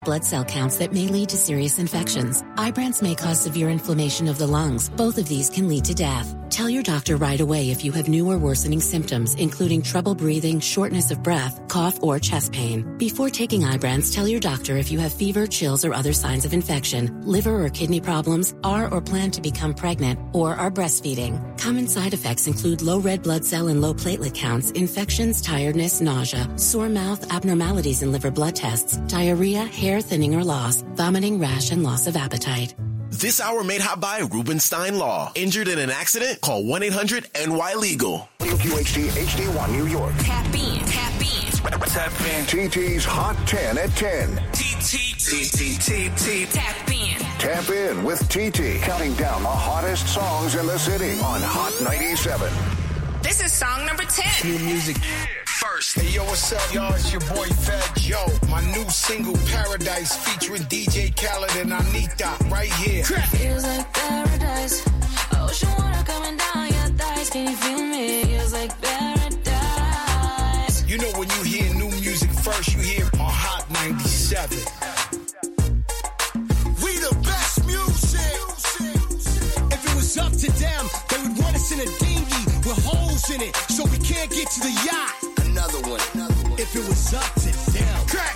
blood cell counts that may lead to serious infections. Ibrance may cause severe inflammation of the lungs. Both of these can lead to death. Tell your doctor right away if you have new or worsening symptoms, including trouble breathing, shortness of breath, cough, or chest pain. Before taking Ibrance, tell your doctor if you have fever, chills, or other signs of infection, liver or kidney problems, are or plan to become pregnant, or are breastfeeding. Common side effects include low red blood cell and low platelet counts, infections, tiredness, nausea, sore mouth, abnormalities in liver blood tests, diarrhea, hair thinning or loss, vomiting, rash, and loss of appetite. This hour made hot by Rubenstein Law. Injured in an accident? Call 1-800-NY-LEGAL. WQHD HD1 New York. Tap in. Tap in. Tap in. TT's Hot 10 at 10. TT. Tap in. Tap in with TT. Counting down the hottest songs in the city on Hot 97. This is song number 10. New music. First. Hey, yo, what's up, y'all? It's your boy Fat Joe. My new single, Paradise, featuring DJ Khaled and Anita, right here. Feels like paradise. Ocean water coming down your thighs. Can you feel me? Feels like paradise. You know when you hear new music first, you hear on Hot 97. We the best music. If it was up to them, they would want us in a dinghy with holes in it, so we can't get to the yacht. Another one. If it was up to them. Crack.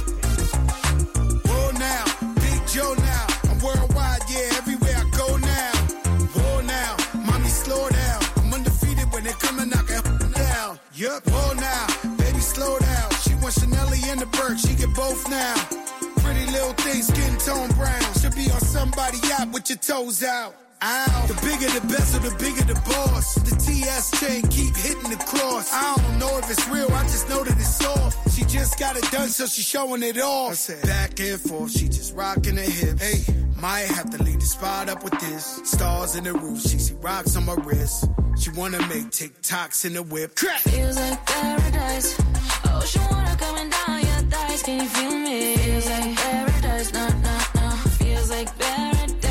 Whoa now, Big Joe now. I'm worldwide, yeah, everywhere I go now. Whoa now, mommy slow down. I'm undefeated when they come and knock it down. Yup. Whoa now, baby slow down. She wants Chanelli and the Burke, she get both now. Pretty little thing, skin tone brown. Should be on somebody's yacht with your toes out. Ow. The bigger the bezel, the bigger the boss. The TS chain keep hitting the cross. I don't know if it's real, I just know that it's soft. She just got it done, so she's showing it off. I said, back and forth, she just rocking her hips. Hey, might have to leave the spot up with this. Stars in the roof, she see rocks on my wrist. She wanna make TikToks in the whip. Crack. Feels like paradise. Ocean water coming down your thighs. Can you feel me? Feels like paradise. No. Feels like paradise.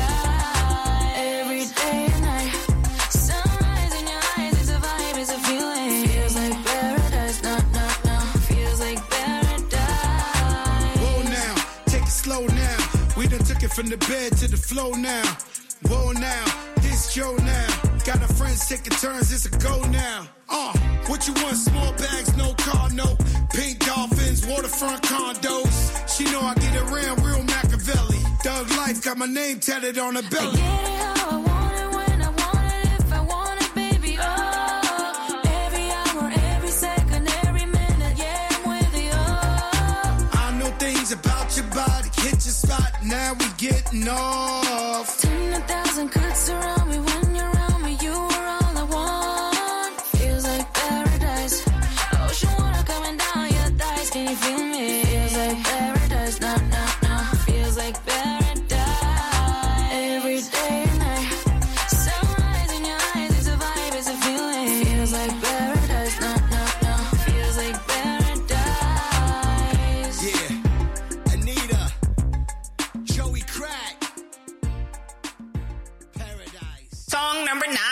From the bed to the floor now. Whoa now, this Joe now. Got our friends taking turns, it's a go now. What you want? Small bags, no car, no. Pink dolphins, waterfront condos. She know I get around real Machiavelli. Thug life, got my name tatted on her belly. I get it how I want it, when I want it, if I want it, baby. Oh, every hour, every second, every minute, yeah, I'm with you. I know things about your body, hit your spot, now we getting off. 10,000 could surround me when you're around me. You are all I want. Feels like paradise. Ocean water coming down your thighs. Can you feel me? Feels like paradise. No. Feels like paradise. Every day and night. Sunrise in your eyes. It's a vibe. It's a feeling. Feels like paradise. No. Feels like paradise. Yeah. Anita. Joey Crack. Paradise. Song number 9.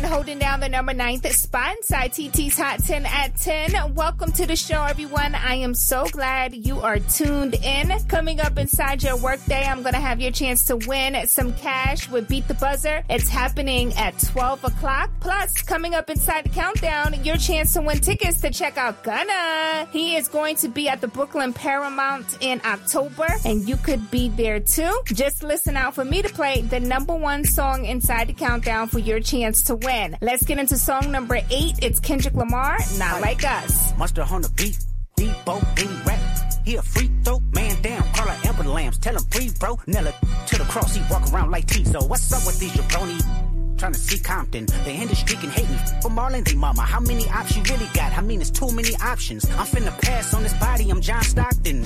holding down the number 9th spot inside TT's Hot 10 at 10. Welcome to the show, everyone. I am so glad you are tuned in. Coming up inside your workday, I'm going to have your chance to win some cash with Beat the Buzzer. It's happening at 12 o'clock. Plus, coming up inside the countdown, your chance to win tickets to check out Gunna. He is going to be at the Brooklyn Paramount in October, and you could be there too. Just listen out for me to play the number 1 song inside the countdown for your chance to win. Let's get into song number 8. It's Kendrick Lamar, Not Like Us. Mustard on the beat, Debo, Benny rap. He a free throw, man down. Carla Amber Lambs, tell him free, bro. Nella to the cross, he walk around like Tizo. What's up with these jabroni? Trying to see Compton. The industry can hate me. For Marlon, they mama. How many options you really got? I mean, it's too many options. I'm finna pass on this body, I'm John Stockton.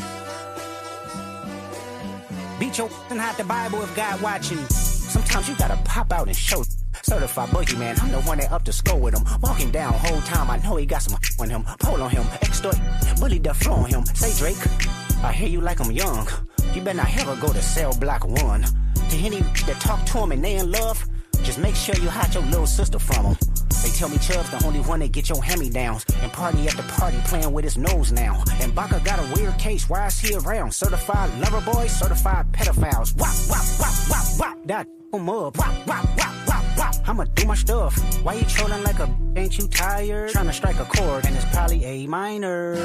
Beat your and hide the Bible if God watching. Sometimes you gotta pop out and show. Certified boogeyman, I'm the one that up to score with him. Walking down whole time, I know he got some on him. Pole on him, extort, bully the flow on him. Say Drake, I hear you like I'm young. You better not ever go to cell block 1. To any that talk to him and they in love, just make sure you hide your little sister from him. They tell me Chubb's the only one that get your hand-me-downs. And party at the party playing with his nose now. And Baca got a weird case, why is he around? Certified lover boys, certified pedophiles. Wop, wop, wop, wop, wop. That up. Wop, wop, wop, wop, wop. I'ma do my stuff. Why you trolling like a ain't you tired? Trying to strike a chord and it's probably A minor.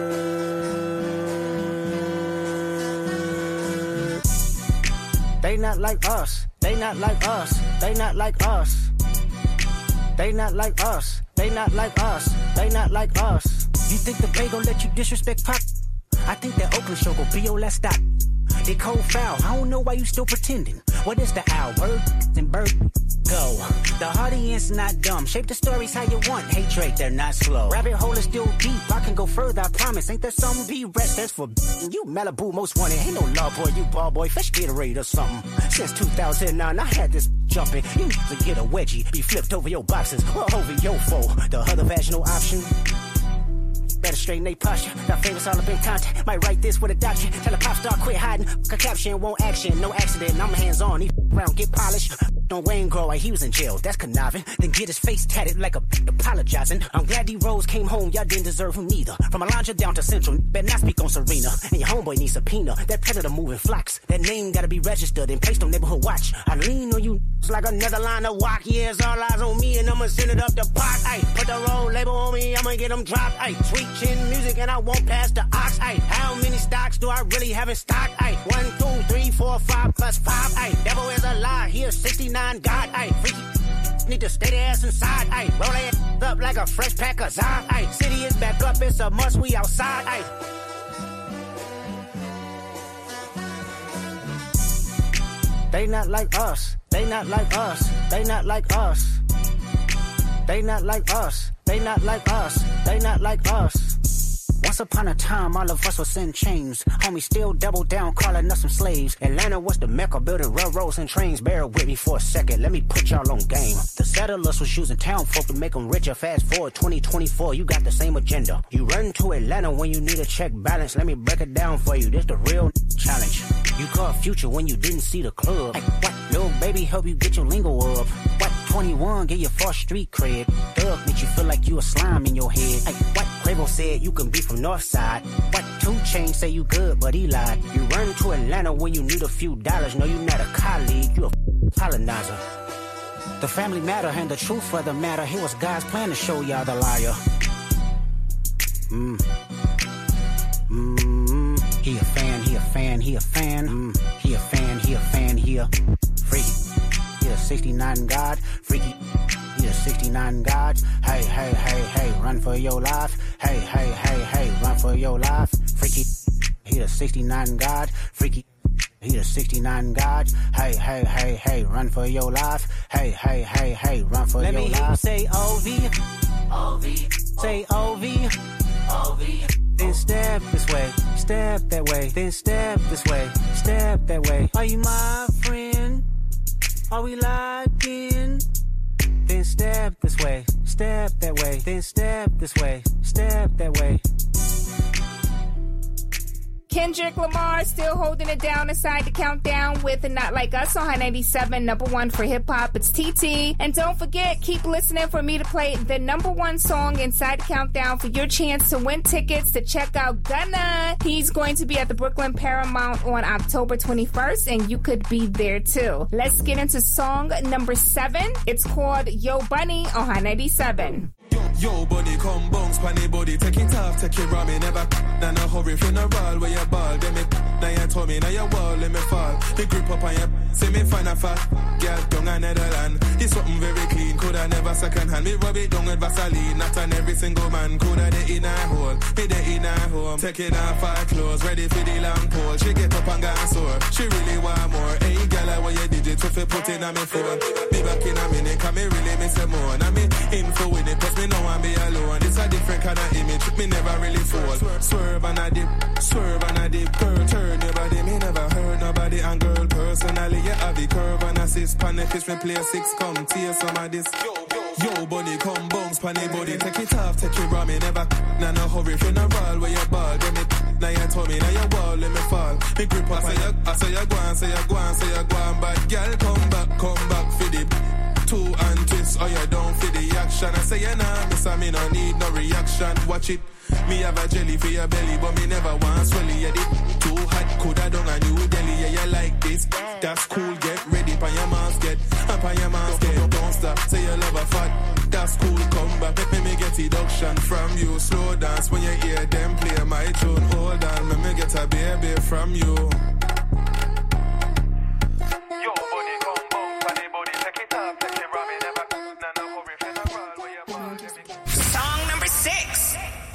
They not like us. They not like us. They not like us. They not like us. They not like us. They not like us. You think the Bay gon' let you disrespect Pop? I think that Oakland show gon' be your last stop. They cold foul. I don't know why you still pretending. What is the owl? Word and bird. Go. The audience not dumb. Shape the stories how you want. Hey Drake, they're not slow. Rabbit hole is still deep. I can go further, I promise. Ain't there some B-rest that's for you Malibu most wanted. Ain't no love boy, you ball boy. Fresh Gatorade or something. Since 2009, I had this jumping. You need to get a wedgie. Be flipped over your boxes. Or over your foe. The other vaginal option. Better straighten they posture. Got famous all up in contact. Might write this with a doctrine. Tell a pop star quit hiding. A caption won't action. No accident. I'm hands on. He around get polished. On Wayne Grow, he was in jail. That's conniving. Then get his face tatted like a apologizing. I'm glad D Rose came home. Y'all didn't deserve him neither. From Alondra down to Central. Better not speak on Serena. And your homeboy needs subpoena. That predator moving flocks. That name gotta be registered and placed on neighborhood watch. I lean on you like another line of walk. Yeah, it's all eyes on me and I'ma send it up the pot. Ay, put the road label on me. I'ma get them dropped. Ay, sweet chin music and I won't pass the ox. Ay, how many stocks do I really have in stock? Ay, 1, 2, 3, 4, 5 plus 5. Ay, devil is a lie. Here's 69 God. Ay, freaky need to stay their ass inside. Ay, roll their ass up like a fresh pack of Zod. Ay, city is back up. It's a must. We outside. Ay. They not like us. They not like us. They not like us. They not like us. They not like us. They not like us. Once upon a time, all of us was in chains. Homie still double down, calling us some slaves. Atlanta was the mecca, building railroads and trains. Bear with me for a second, let me put y'all on game. The settlers was using town folk to make them richer. Fast forward 2024, you got the same agenda. You run to Atlanta when you need a check balance. Let me break it down for you, this the real challenge. You caught Future when you didn't see the club. Ay, what? Little baby help you get your lingo up. What? 21 get your first street cred. Thug make you feel like you a slime in your head. Ay, what? Quavo said you can be from Northside. What? 2 Chainz say you good, but he lied. You run to Atlanta when you need a few dollars. No, you not a colleague, you a colonizer. The family matter and the truth for the matter. Here was God's plan to show y'all the liar. He a fan, he a fan, he a fan. He a fan, he a fan, he a freaky. He a 69 God, freaky. He a 69 God. Hey, hey, hey, hey, run for your life. Hey, hey, hey, hey, run for your life. Freaky. He a 69 God, freaky. He a 69 God. Hey, hey, hey, hey, run for your life. Hey, hey, hey, hey, run for your life. Let me hear you say OV. OV. Say OV. OV. Then step this way, step that way, then step this way, step that way. Are you my friend? Are we locked in? Then step this way, step that way, then step this way, step that way. Kendrick Lamar still holding it down inside the countdown with Not Like Us on Hot 97, number one for hip hop. It's TT. And don't forget, keep listening for me to play the number one song inside the countdown for your chance to win tickets to check out Gunna. He's going to be at the Brooklyn Paramount on October 21st, and you could be there too. Let's get into song number 7. It's called Yo Bunny on Hot 97. Yo, buddy, come bounce, panny body, take it off, take it from me, never nah, no hurry, funeral where you ball, then me now you told me, now you wall, let me fall, me grip up on you, see me find a fat, girl, down a Netherland, it's something very clean, coulda never second hand, me rub it down with Vaseline, not on every single man, coulda the in a hole, me the in a home, take it off her clothes, ready for the long pole, she get up and gone sore, she really want more, hey, girl, what you did it, if you put it on me phone, be back in a minute, cause me really miss a more, now me info with it, plus me know I be alone. It's a different kind of image, me never really fall. Swerve and a dip, girl, turn your body, me never hurt nobody. And girl, personally, you have the curve and assist. Panic fish, me play 6, come tear some of this. Yo, buddy, come bounce, panny body, take it off, take it from me, never nah, no hurry, funeral where you ball, then me now you told me, now you wall, let me fall. Me grip up, I say you go on, but girl, come back for the two and twist, or you down for the action. I say you nah, miss me no need no reaction. Watch it, me have a jelly for your belly, but me never want swelly. Yeah, it too hot, coulda done a New Delhi. Yeah, you like this, that's cool. Get ready, pan your mask, don't stop. Say you love a fat, that's cool. Come back, let me get deduction from you. Slow dance when you hear them play my tune. Hold on, let me get a baby from you. Song number 6.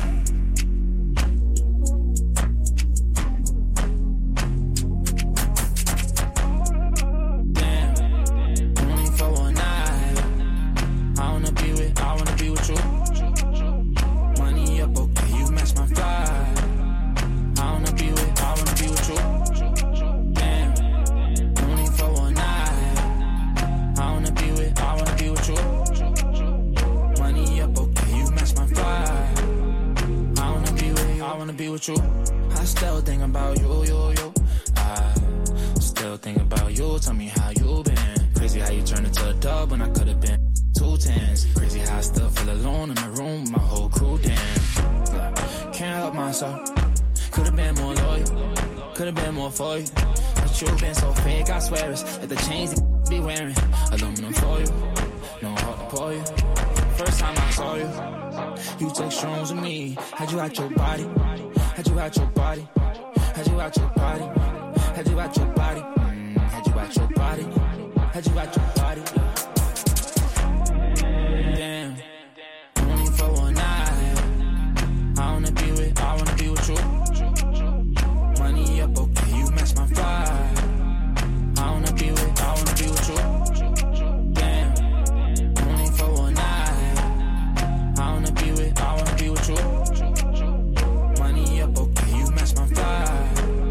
Damn, only for one night. I wanna be with you. Money up, okay, you match my fly. I wanna be with you. Damn, only for one night. I wanna be with you. Money up, okay, you match my fly. I wanna be with you. I still think about you. I still think about you. Tell me how you been. Crazy how you turned into a dub when I could've been 2 10s. Crazy how I still feel alone in the room with my whole crew. Damn, can't help myself. Could've been more loyal. Could've been more for you. But you been so fake, I swear it's like the chains that be wearing. Aluminum for you. No heart to pour you. First time I saw you, you took shrooms with me. Had you out your body. Had you out your body. Had you out your body. Had you out your body. Had you out your body. Had you out your body. Damn, only for one night. I wanna be with you. Money up, okay, you match my fly. I wanna be with you. I wanna be with you. Money up, okay, you match my fly.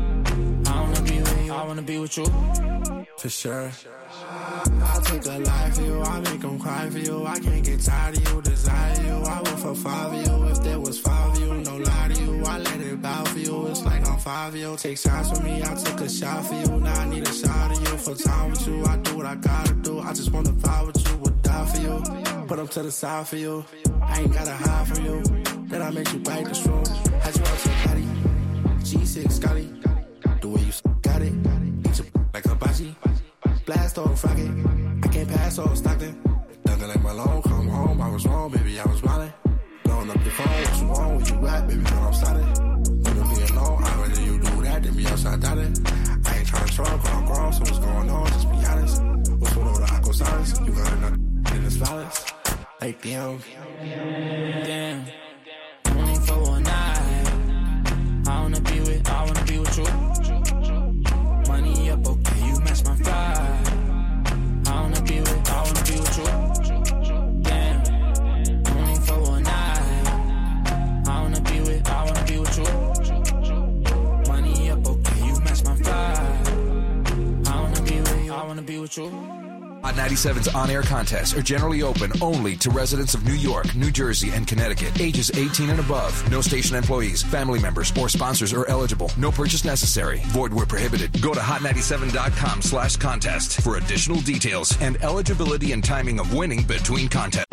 I wanna be with you. For sure. I'll take a life for you, I make them cry for you. I can't get tired of you, desire you. I would for 5 of you, if there was 5 of you. No lie to you, I let it bow for you. It's like I'm 5 of you. Take shots with me, I took a shot for you. Now I need a shot of you. For time with you, I do what I gotta do. I just wanna vibe with you, would die for you. Put them to the side for you. I ain't gotta hide from you. Then I make you bite the room. Had you out to your body. G6 Scotty. The way you got it. Eat your like hibachi. Blast on Friday. I can't pass on Stockton. Dunking like my long, come home. I was wrong, baby, I was wildin'. Blowing up your phone, what you want, where you at, baby, girl, I'm starting. Wanna be alone, I'd rather you do that than be outside darling. I ain't trying to talk, I'm grown, so what's going on, just be honest. What's with all the aqua silence? You got enough in this violence. Like, damn. Damn, only for one night. I wanna be with you. Money up, okay, you match my fly. I wanna be with you. Damn, only for one night. I wanna be with you. Money up, okay, you match my fly. I wanna be with you. Hot 97's on-air contests are generally open only to residents of New York, New Jersey, and Connecticut, ages 18 and above. No station employees, family members, or sponsors are eligible. No purchase necessary. Void where prohibited. Go to hot97.com/contest for additional details and eligibility and timing of winning between contests.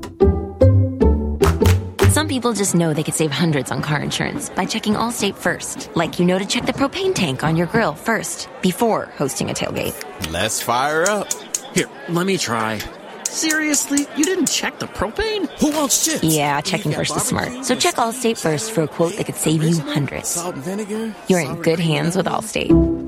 Some people just know they could save hundreds on car insurance by checking Allstate first. Like you know to check the propane tank on your grill first, before hosting a tailgate. Let's fire up. Here, let me try. Seriously? You didn't check the propane? Who wants chips? Yeah, checking first is smart. So check Allstate first for a quote that could save you hundreds. Salt and vinegar? You're in good hands with Allstate.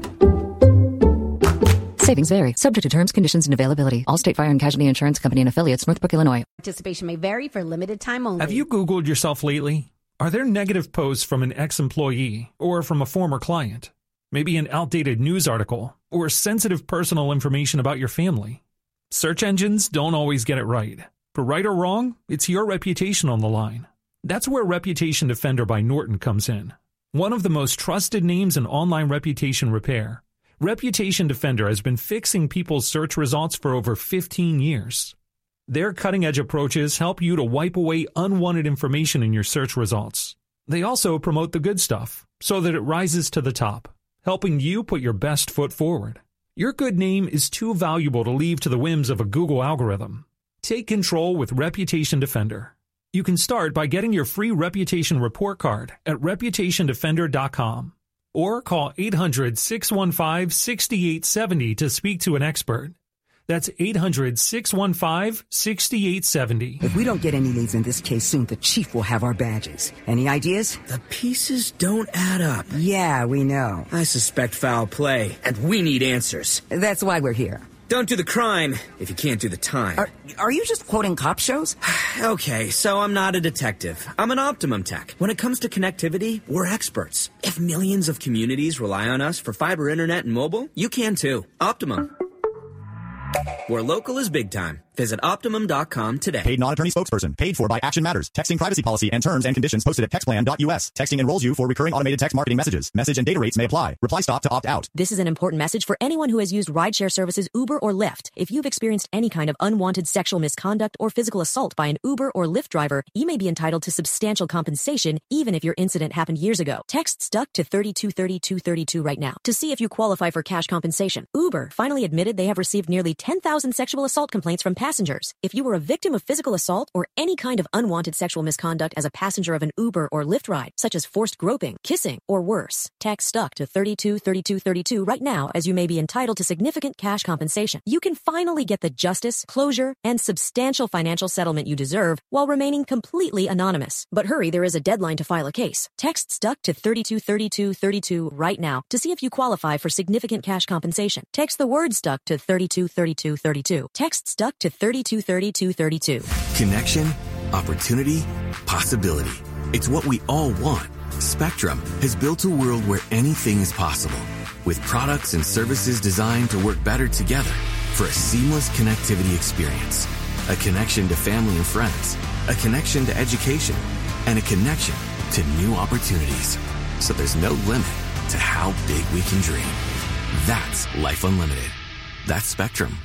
Savings vary. Subject to terms, conditions, and availability. Allstate Fire and Casualty Insurance Company and Affiliates, Northbrook, Illinois. Participation may vary for limited time only. Have you Googled yourself lately? Are there negative posts from an ex-employee or from a former client? Maybe an outdated news article or sensitive personal information about your family? Search engines don't always get it right. But right or wrong, it's your reputation on the line. That's where Reputation Defender by Norton comes in. One of the most trusted names in online reputation repair, Reputation Defender has been fixing people's search results for over 15 years. Their cutting-edge approaches help you to wipe away unwanted information in your search results. They also promote the good stuff so that it rises to the top, helping you put your best foot forward. Your good name is too valuable to leave to the whims of a Google algorithm. Take control with Reputation Defender. You can start by getting your free reputation report card at reputationdefender.com. Or call 800-615-6870 to speak to an expert. That's 800-615-6870. If we don't get any leads in this case soon, the chief will have our badges. Any ideas? The pieces don't add up. Yeah, we know. I suspect foul play, and we need answers. That's why we're here. Don't do the crime if you can't do the time. Are you just quoting cop shows? Okay, so I'm not a detective. I'm an Optimum tech. When it comes to connectivity, we're experts. If millions of communities rely on us for fiber internet and mobile, you can too. Optimum. Where local is big time. Visit Optimum.com today. Paid non-attorney spokesperson. Paid for by Action Matters. Texting privacy policy and terms and conditions posted at textplan.us. Texting enrolls you for recurring automated text marketing messages. Message and data rates may apply. Reply stop to opt out. This is an important message for anyone who has used rideshare services Uber or Lyft. If you've experienced any kind of unwanted sexual misconduct or physical assault by an Uber or Lyft driver, you may be entitled to substantial compensation even if your incident happened years ago. Text STUCK to 323232 right now to see if you qualify for cash compensation. Uber finally admitted they have received nearly 10,000 sexual assault complaints from passengers. If you were a victim of physical assault or any kind of unwanted sexual misconduct as a passenger of an Uber or Lyft ride, such as forced groping, kissing, or worse, text STUCK to 323232 right now as you may be entitled to significant cash compensation. You can finally get the justice, closure, and substantial financial settlement you deserve while remaining completely anonymous. But hurry, there is a deadline to file a case. Text STUCK to 323232 right now to see if you qualify for significant cash compensation. Text the word STUCK to 323232. Text STUCK to 323232. Connection, opportunity, possibility. It's what we all want. Spectrum has built a world where anything is possible, with products and services designed to work better together for a seamless connectivity experience. A connection to family and friends, a connection to education, and a connection to new opportunities. So there's no limit to how big we can dream. That's Life Unlimited. That's Spectrum.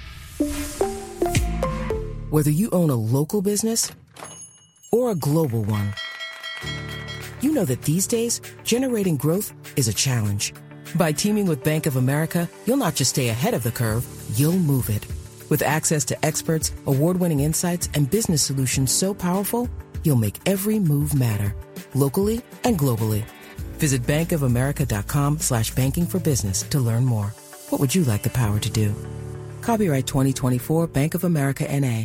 Whether you own a local business or a global one, you know that these days, generating growth is a challenge. By teaming with Bank of America, you'll not just stay ahead of the curve, you'll move it. With access to experts, award-winning insights, and business solutions so powerful, you'll make every move matter, locally and globally. Visit bankofamerica.com/banking for business to learn more. What would you like the power to do? Copyright 2024 Bank of America N.A.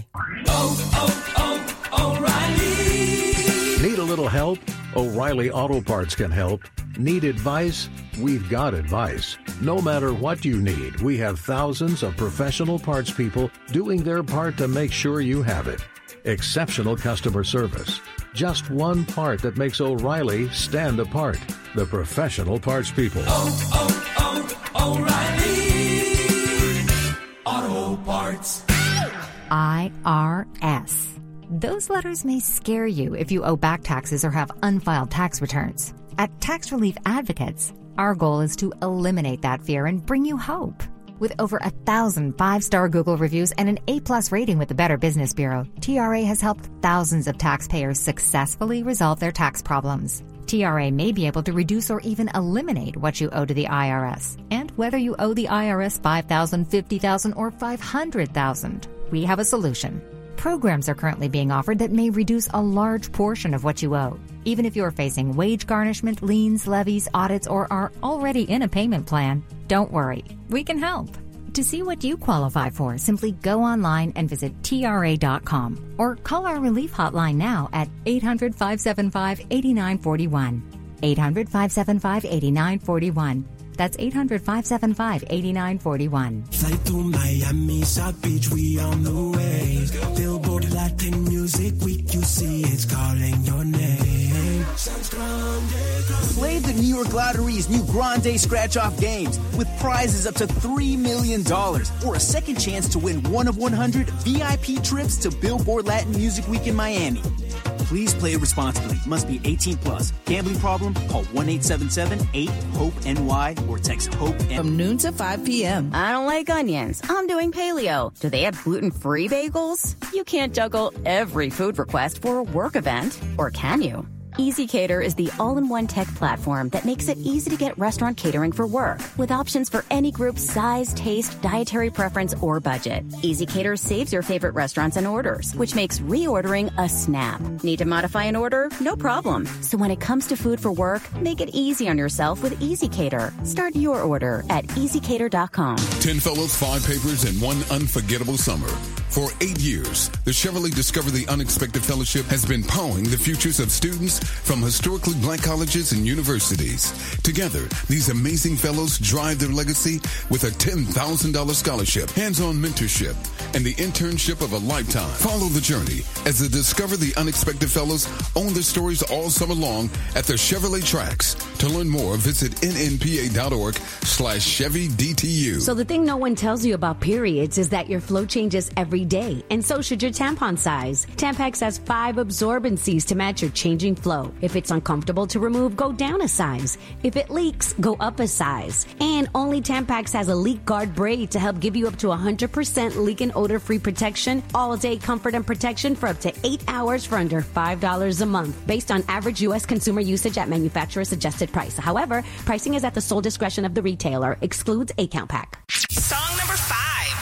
O'Reilly. Need a little help? O'Reilly Auto Parts can help. Need advice? We've got advice. No matter what you need, we have thousands of professional parts people doing their part to make sure you have it. Exceptional customer service. Just one part that makes O'Reilly stand apart. The professional parts people. O'Reilly Auto Parts. IRS. Those letters may scare you if you owe back taxes or have unfiled tax returns. At Tax Relief Advocates, our goal is to eliminate that fear and bring you hope. With over 1,000 5-star Google reviews and an A+ rating with the Better Business Bureau, TRA has helped thousands of taxpayers successfully resolve their tax problems. TRA may be able to reduce or even eliminate what you owe to the IRS. And whether you owe the IRS $5,000, $50,000, or $500,000, we have a solution. Programs are currently being offered that may reduce a large portion of what you owe. Even if you're facing wage garnishment, liens, levies, audits, or are already in a payment plan, don't worry, we can help. To see what you qualify for, simply go online and visit TRA.com or call our relief hotline now at 800-575-8941. 800-575-8941. That's 800-575-8941. Fly through Miami, South Beach, we on the way. Billboard Latin Music Week, you see it's calling your name. Play the New York Lottery's new Grande Scratch-Off games with prizes up to $3 million or a second chance to win one of 100 VIP trips to Billboard Latin Music Week in Miami. Please play responsibly. Must be 18 plus. Gambling problem? Call 1-877-8-HOPE-NY or text HOPE. From noon to 5 p.m. I don't like onions. I'm doing paleo. Do they have gluten-free bagels? You can't juggle every food request for a work event, or can you? EasyCater is the all-in-one tech platform that makes it easy to get restaurant catering for work, with options for any group size, taste, dietary preference, or budget. EasyCater saves your favorite restaurants and orders, which makes reordering a snap. Need to modify an order? No problem. So when it comes to food for work, make it easy on yourself with EasyCater. Start your order at EasyCater.com. 10 fellows, 5 papers, and 1 unforgettable summer. For 8 years, the Chevrolet Discover the Unexpected Fellowship has been powering the futures of students from historically black colleges and universities. Together, these amazing fellows drive their legacy with a $10,000 scholarship, hands-on mentorship, and the internship of a lifetime. Follow the journey as the Discover the Unexpected Fellows own their stories all summer long at the Chevrolet tracks. To learn more, visit nnpa.org/ChevyDTU. So the thing no one tells you about periods is that your flow changes every day, and so should your tampon size. Tampax has 5 absorbencies to match your changing flow. If it's uncomfortable to remove, go down a size. If it leaks, go up a size. And only Tampax has a leak guard braid to help give you up to 100% leak and odor-free protection, all-day comfort and protection for up to 8 hours for under $5 a month, based on average U.S. consumer usage at manufacturer's suggested price. However, pricing is at the sole discretion of the retailer. Excludes a count pack. Song number 5.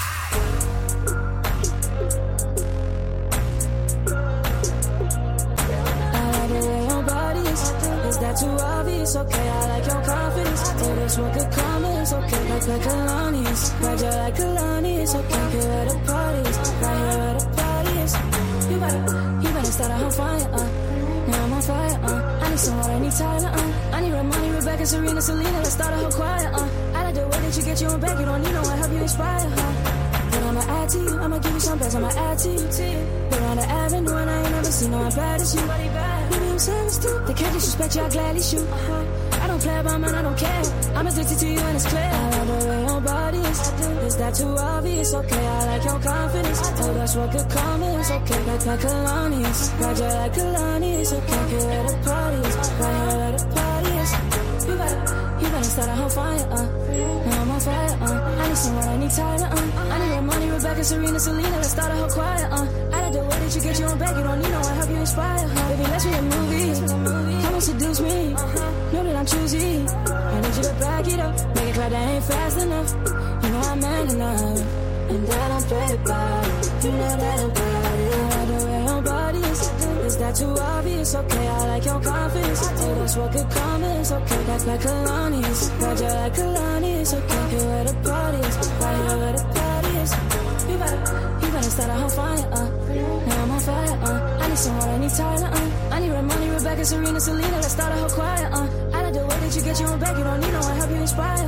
Is that too obvious? Okay, I like your confidence. Oh, that's what could come is okay. Like Kalani's, ride you like Kalani's. Okay, here at the parties, right here at the parties. You better start a whole fire, now I'm on fire, I need some water, I need Tyler, I need Ramoni, Rebecca, Serena, Selena. Let's start a whole choir, I like the way that you get you on back. You don't need no one, help you inspire, But I'ma add to you, I'ma give you some best, I'ma add to you. We're on the avenue and I ain't never seen no one bad as you. Maybe I'm serious too. They can't disrespect you, I gladly shoot. I don't play about man, I don't care. I'm addicted to you and it's clear. I like the way your body is that too obvious? Okay, I like your confidence. Oh, that's what could come is okay. Like Kalani's, ride you like Kalani's. Okay, here at the parties, right here at the parties. You better start a whole fire, now I'm on fire, I need someone, I need Tyler, I need Ramoni, Rebecca, Serena, Selena. Let's start a whole choir, I like the way that you get you on back. You don't need no one, help you inspire, Baby, let's make a movie. Come and seduce me, know that I'm choosy. I need you to back it up, make it clear that ain't fast enough. You know I'm man enough, and that I'm play about it. You know that I'm about it. I like the way your body is that too obvious? Okay, I like your confidence. Oh, that's what could come is okay. Like Kalani's, ride you like Kalani's. Okay, here at the parties, right here at the parties. You better start a whole fire, now I'm on fire, I need someone, I need Tyler, I need Ramoni, Rebecca, Serena, Selena. Let's start a whole choir, I like the way that you get you on back. You don't need no one, help you inspire,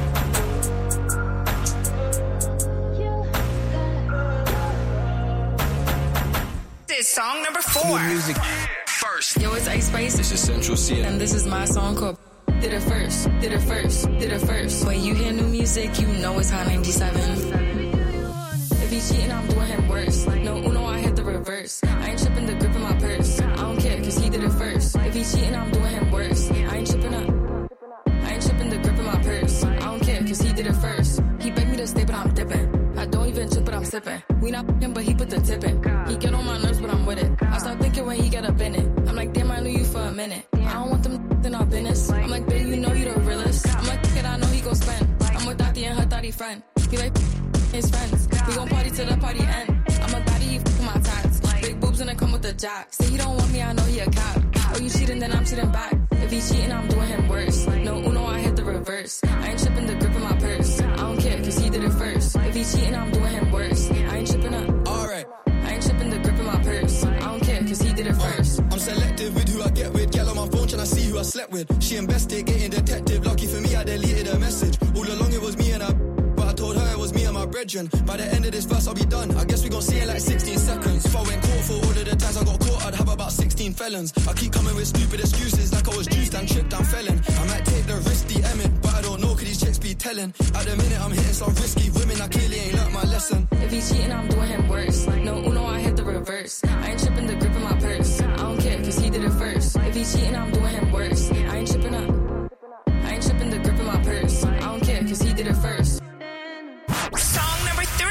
This is song number 4. Music first. Yo, it's Ice Spice. This is Central C. And this is my song called Did It First, Did It First, Did It First. When you hear new music, you know it's Hot 97. If he's cheating, I'm doing him worse. No Uno, I hit the reverse. I ain't tripping the grip in my purse. I don't care, cause he did it first. If he's cheating, I'm doing him worse. I ain't tripping the grip in my purse. I don't care, cause he did it first. He begged me to sipping. We not f***ing, but he put the tip in. He get on my nerves, but I'm with it. I start thinking when he get up in it. I'm like, damn, I knew you for a minute. I don't want them in our business. I'm like, baby, you know you the realest. I'm like, kid, I know he gon' spend. I'm with Dottie and her thotty friend. He like, his friends. We gon' party till the party end. I'm a baddie, he f***ing my tats. Big boobs and I come with the jack. Say he don't want me, I know he a cop. Oh, you cheating, then I'm cheating back. If he cheating, I'm doing him worse. No Uno, I hit the reverse. I ain't tripping the grip in my purse. I don't care, cause he did it first. If he cheating, I'm doing him worse. I ain't tripping up. Alright. I ain't tripping the grip in my purse. I don't care, cause he did it first. I'm selective with who I get with. Girl on my phone trying to see who I slept with. She investigating detective. Lucky for me, I deleted her message. All along it was me and her, but I told her it was me and my brethren. By the end of this verse, I'll be done. I guess we gon' see in like 16 seconds. If I went court for all of the times I got caught, I'd have about 16 felons. I keep coming with stupid excuses like I was juiced and tripped and felon. I might take the risk, the Emmett, but I don't know, could these chicks be telling? At the minute, I'm hitting some risky women, I clearly ain't learnt my lesson. If he cheating, I'm doing him worse. No Uno, I hit the reverse. I ain't tripping the grip in my purse. I don't care, cause he did it first. If he cheating, I'm doing him worse. I ain't tripping up. I ain't tripping the grip in my purse. I don't care, cause he did it first. Song number 3.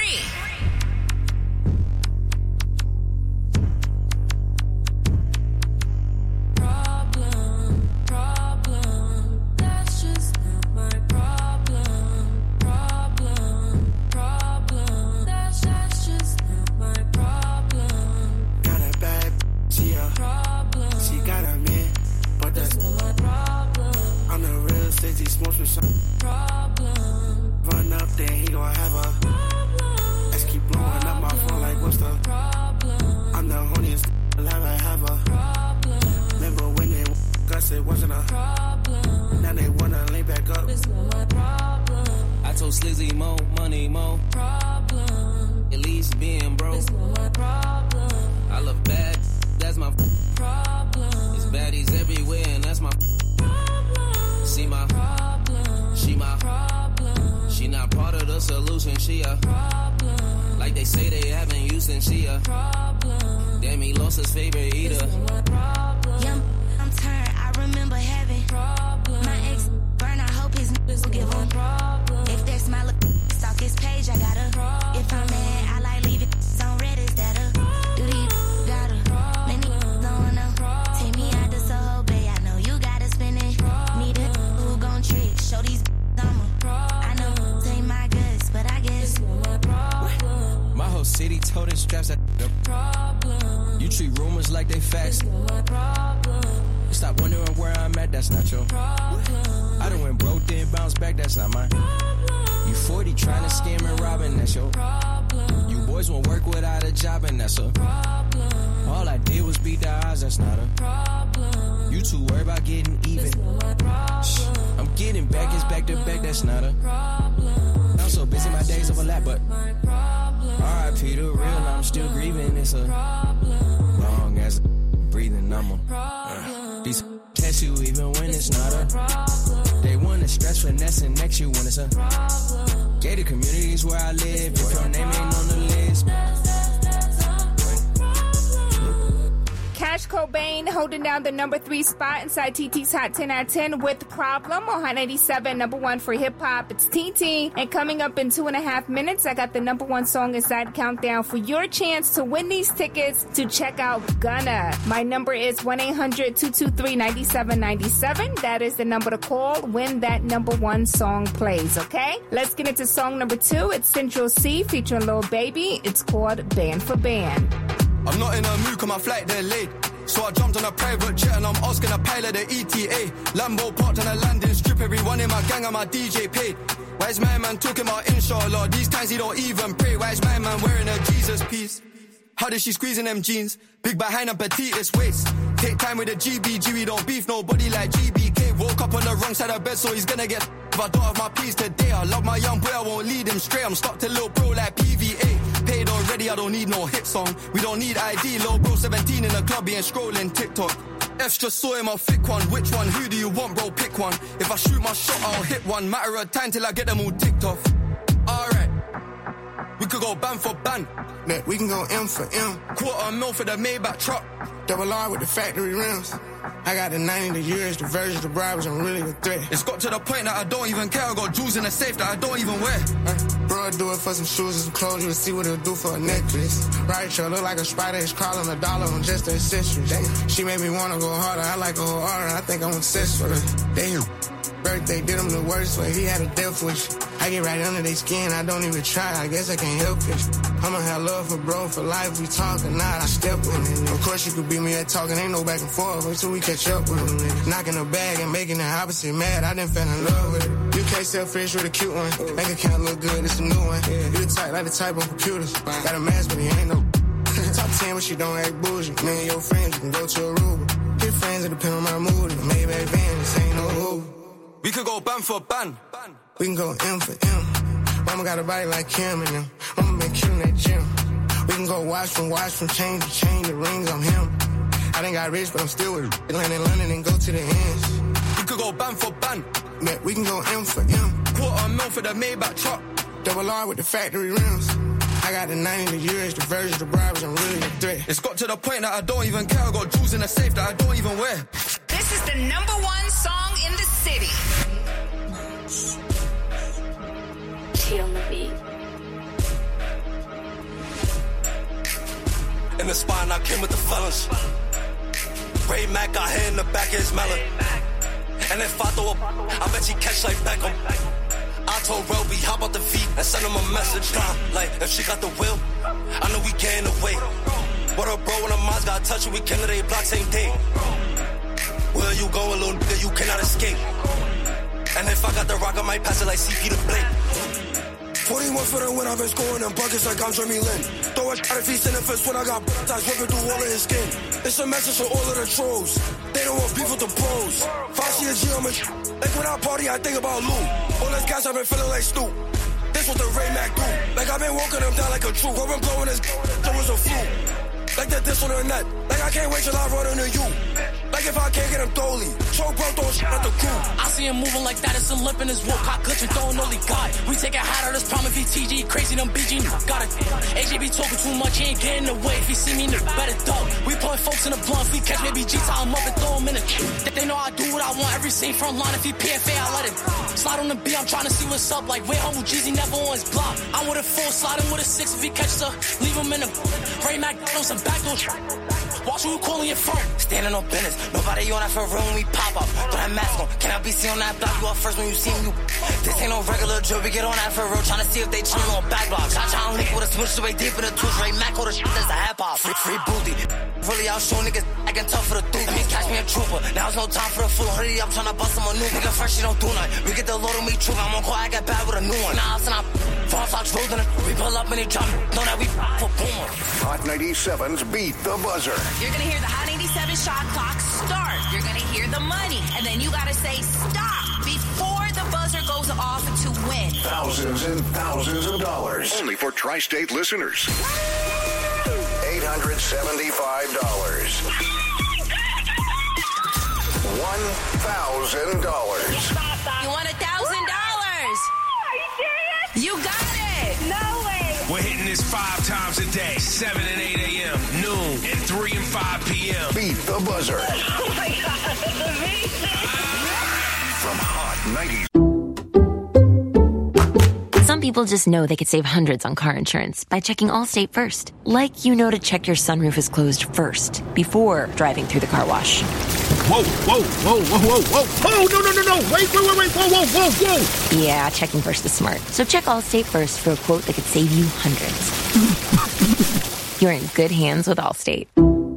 He smokes with some problem. Run up, then he gon' have a problem. Let's keep blowing up my phone like what's the problem? I'm the horniest, have a problem. Remember when they us, it wasn't a problem. Now they wanna lay back up. This my problem. I told Slizzy more money, more problem. At least being broke. This my problem. I love bad, that's my problem. It's baddies everywhere, and that's my see my problem. She my problem. She not part of the solution. She a problem. Like they say they haven't used, and she a problem. Damn, he lost his favorite eater. Yeah, I'm tired. I remember having problem. My ex burn. I hope his niggas will give him problem. If that smile stalk his page, I gotta. If I'm mad, I like leave it on red. Is that a do these gotta? Many don't wanna take me out the Soho Bay. I know you gotta spend it. Need a who gon' trick. Show these I know take my guts, but I guess my whole city told and straps that problem. You treat rumors like they facts. Stop wondering where I'm at, that's not your problem. I done went broke, then bounce back, that's not mine. You 40 trying to scam and rob, and that's your problem. You boys won't work without a job, and that's a problem. All I did was beat the odds, that's not a problem. You too worried about getting even. I'm getting back, it's back to back, that's not a problem. I'm so busy, my days overlap, but R.I.P. the real, I'm still grieving. It's a long as breathing, I'm a these test you even when it's not a. They wanna stress, finesse, and next you when it's a. Gated communities where I live, if your name ain't on the list. Cash Cobain holding down the number 3 spot inside TT's Hot 10 at 10 with Problem on Hot 97, number 1 for hip hop. It's TT. And coming up in 2.5 minutes, I got the number 1 song inside countdown for your chance to win these tickets to check out Gunna. My number is 1-800-223-9797. That is the number to call when that number 1 song plays, okay? Let's get into song number 2. It's Central C featuring Lil Baby. It's called Band for Band. I'm not in a mood, cause my flight delayed. So I jumped on a private jet and I'm asking a pilot the ETA. Lambo parked on a landing strip, everyone in my gang and my DJ paid. Why is my man talking about inshallah? These times he don't even pray. Why is my man wearing a Jesus piece? How did she squeeze in them jeans? Big behind and petite waist. Take time with the GBG, we don't beef nobody like GBK. Woke up on the wrong side of bed, so he's gonna get if I don't have my peace today. I love my young boy, I won't lead him straight. I'm stuck to little bro like PVA. Paid already, I don't need no hit song. We don't need ID, little bro 17 in the club, being scrolling TikTok. F's just saw him, I'll flick one. Which one? Who do you want, bro? Pick one. If I shoot my shot, I'll hit one. Matter of time till I get them all ticked off. Alright. We could go band for band. Nah, we can go M for M. $250,000 for the Maybach truck. Double R with the factory rims. I got the 90, the years, the versions, the bribes, I'm really a threat. It's got to the point that I don't even care. I got jewels in the safe that I don't even wear. Bro, I'ma do it for some shoes and some clothes, you will see what it'll do for a necklace. Right, you look like a spider, it's crawling $1 on just the accessories. Damn. She made me wanna go harder, I like a whole harder, I think I'm obsessed with her. Damn. Birthday did him the worst way, he had a death wish. I get right under their skin, I don't even try, I guess I can't help it. I'ma have love for bro for life, we talk or not, I step with it. Of course you could beat me at talking, ain't no back and forth, until we catch up with them. Knocking the bag and making the opposite mad, I done fell in love with it. You can't sell fish with a cute one, bank account look good, it's a new one. You the type, like the type on computers, got a mask but he ain't no. Top 10 but she don't act bougie, me and your friends, you can go to Aruba. Get friends, it depend on my mood, maybe van, this ain't no Uber. We could go ban for ban. We can go M for M. Mama got a body like Kim and them. Mama been killing that gym. We can go watch from chain to chain, the rings on him. I done got rich, but I'm still with land in London and go to the ends. We could go ban for ban. Yeah, we can go M for M. $250,000 for the Maybach truck. Double R with the factory rims. I got the 90, the years, the versions, the bribes, I'm really a threat. It's got to the point that I don't even care. I got jewels in the safe that I don't even wear. This is the #1 song in the city. T on the beat. In the spine, I came with the felons. Ray Mac got hair in the back of his melon. And if I throw up, I bet she catch like Beckham. I told Roby, hop out the feet and send him a message. Like, if she got the will, I know we getting away. What up, bro, when the moms got touch you, we came to their block same day. Where you going, little nigga, you cannot escape. And if I got the rock, I might pass it like CP to Blake. 41 for the win, I've been scoring them buckets like I'm Jeremy Lin. Throw a shot if he's in the fist when I got ties whipping through all of his skin. It's a message for all of the trolls. They don't want beef with the pros. Foxy a G on me. Like when I party, I think about Lou. All this gas, I've been feeling like Snoop. This what the Ray Mac do. Like I've been walking them down like a troop. I've been blowing his there was a flu. Like the diss on the net. Like I can't wait till I run into you. Like if I can't get him dolly. Choke bro, throw shit at the crew. I see him moving like that, it's a lip in his walk. Hot glitch and throwing only God. We take a hat out of this problem if he TG. Crazy, them BG, got it. AJ be talking too much, he ain't getting away. If he see me, better dog. We pulling folks in the blunt. If we catch maybe G, tie him up and throw him in the. They know I do what I want. Every scene front line. If he PFA, I let it slide on the beat. I'm trying to see what's up. Like, wait, humble Jeezy never on his block. I'm with a 4, sliding with a 6. If he catches her, leave him in the. Ray Mac on some backdoor. Watch who you calling your phone. Standing on business. Nobody on that for room. We pop up. Throw that mask on. Can I be seen on that block? You up first when you see me. This ain't no regular drill. We get on that for real. Trying to see if they chillin' on back blocks. I try to link with a switch the way deep in the twitch. Ray Mac or the shit that's a hip hop. Free booty. Really out showing niggas acting tough for the dude. Me catch me a trooper. Now it's no time for the full hoodie. I'm trying to bust him a new nigga. Fresh, she don't do nothing. We get the load on me true. I'm on call. I get bad with a new one. Now I'm false socks rolling. We pull up and they drop. Know that we for boomer. Hot 97's Beat the Buzzer. You're gonna hear the Hot 97 shot clock start. You're gonna hear the money, and then you gotta say stop before the buzzer goes off to win thousands and thousands of dollars. Only for Tri-State listeners. $875. $1,000. You want $1,000? Are you serious? You got it. No way. We're hitting this 5 times a day, 7 and 8 a.m., noon, and 3 and 5 p.m. Beat the Buzzer. Oh my God, that's amazing. From Hot 90. Some people just know they could save hundreds on car insurance by checking Allstate first. Like you know to check your sunroof is closed first, before driving through the car wash. Whoa, whoa, whoa, whoa, whoa, whoa. Oh, no. Wait, whoa. Yeah, checking first is smart. So check Allstate first for a quote that could save you hundreds. You're in good hands with Allstate.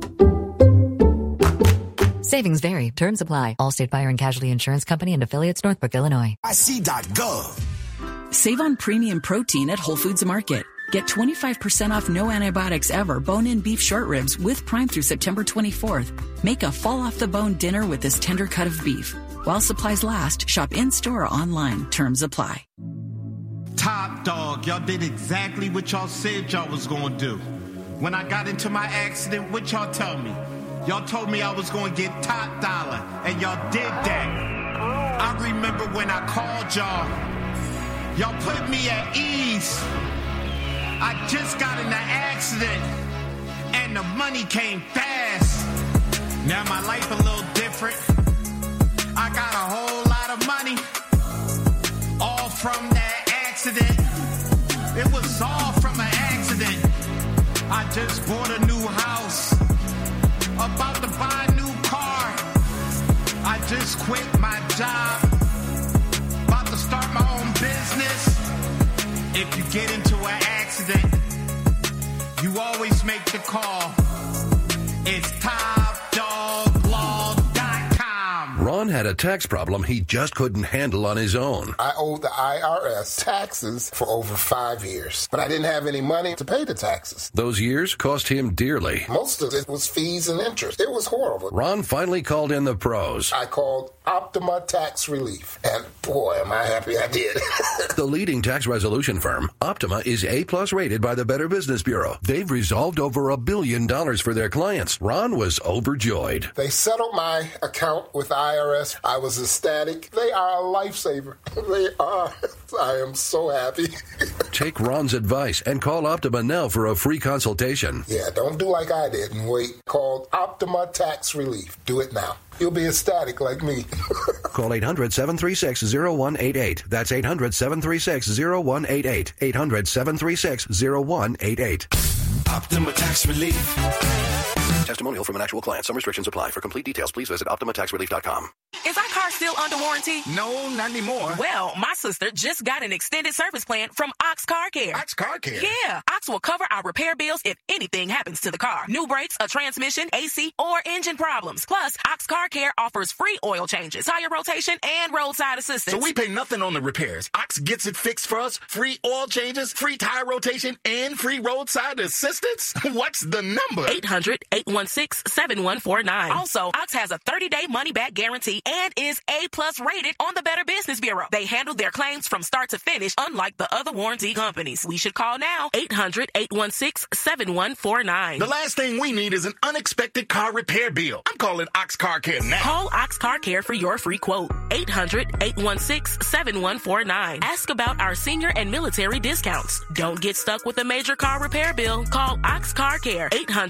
Savings vary. Terms apply. Allstate Fire and Casualty Insurance Company and Affiliates, Northbrook, Illinois. IC.gov. Save on premium protein at Whole Foods Market. Get 25% off no antibiotics ever bone-in beef short ribs with Prime through September 24th. Make a fall-off-the-bone dinner with this tender cut of beef. While supplies last, shop in-store or online. Terms apply. Top dog, y'all did exactly what y'all said y'all was gonna do. When I got into my accident, what y'all tell me? Y'all told me I was gonna get top dollar, and y'all did that. I remember when I called y'all. Y'all put me at ease. I just got in an accident, and the money came fast. Now my life a little different. I got a whole lot of money, all from that accident. It was all from an accident. I just bought a new house. About to buy a new car. I just quit my job. About to start my own business. If you get into an accident, you always make the call. It's TopDogLaw.com. Ron had a tax problem he just couldn't handle on his own. I owed the IRS taxes for over 5 years, but I didn't have any money to pay the taxes. Those years cost him dearly. Most of it was fees and interest. It was horrible. Ron finally called in the pros. I called Optima Tax Relief, and boy, am I happy I did. The leading tax resolution firm, Optima, is A+ rated by the Better Business Bureau. They've resolved over $1 billion for their clients. Ron was overjoyed. They settled my account with the IRS. I was ecstatic. They are a lifesaver. They are. I am so happy. Take Ron's advice and call Optima now for a free consultation. Yeah, don't do like I did and wait. Call Optima Tax Relief. Do it now. You'll be ecstatic like me. Call 800-736-0188. That's 800-736-0188. 800-736-0188. Optima Tax Relief. Testimonial from an actual client. Some restrictions apply. For complete details, please visit OptimaTaxRelief.com. Is our car still under warranty? No, not anymore. Well, my sister just got an extended service plan from Ox Car Care. Ox Car Care? Yeah. Ox will cover our repair bills if anything happens to the car. New brakes, a transmission, AC, or engine problems. Plus, Ox Car Care offers free oil changes, tire rotation, and roadside assistance. So we pay nothing on the repairs. Ox gets it fixed for us. Free oil changes, free tire rotation, and free roadside assistance? What's the number? 800-816-7149. Also, Ox has a 30-day money-back guarantee and is A+ rated on the Better Business Bureau. They handle their claims from start to finish, unlike the other warranty companies. We should call now. 800-816-7149. The last thing we need is an unexpected car repair bill. I'm calling Ox Car Care now. Call Ox Car Care for your free quote. 800-816-7149. Ask about our senior and military discounts. Don't get stuck with a major car repair bill. Call Ox Car Care.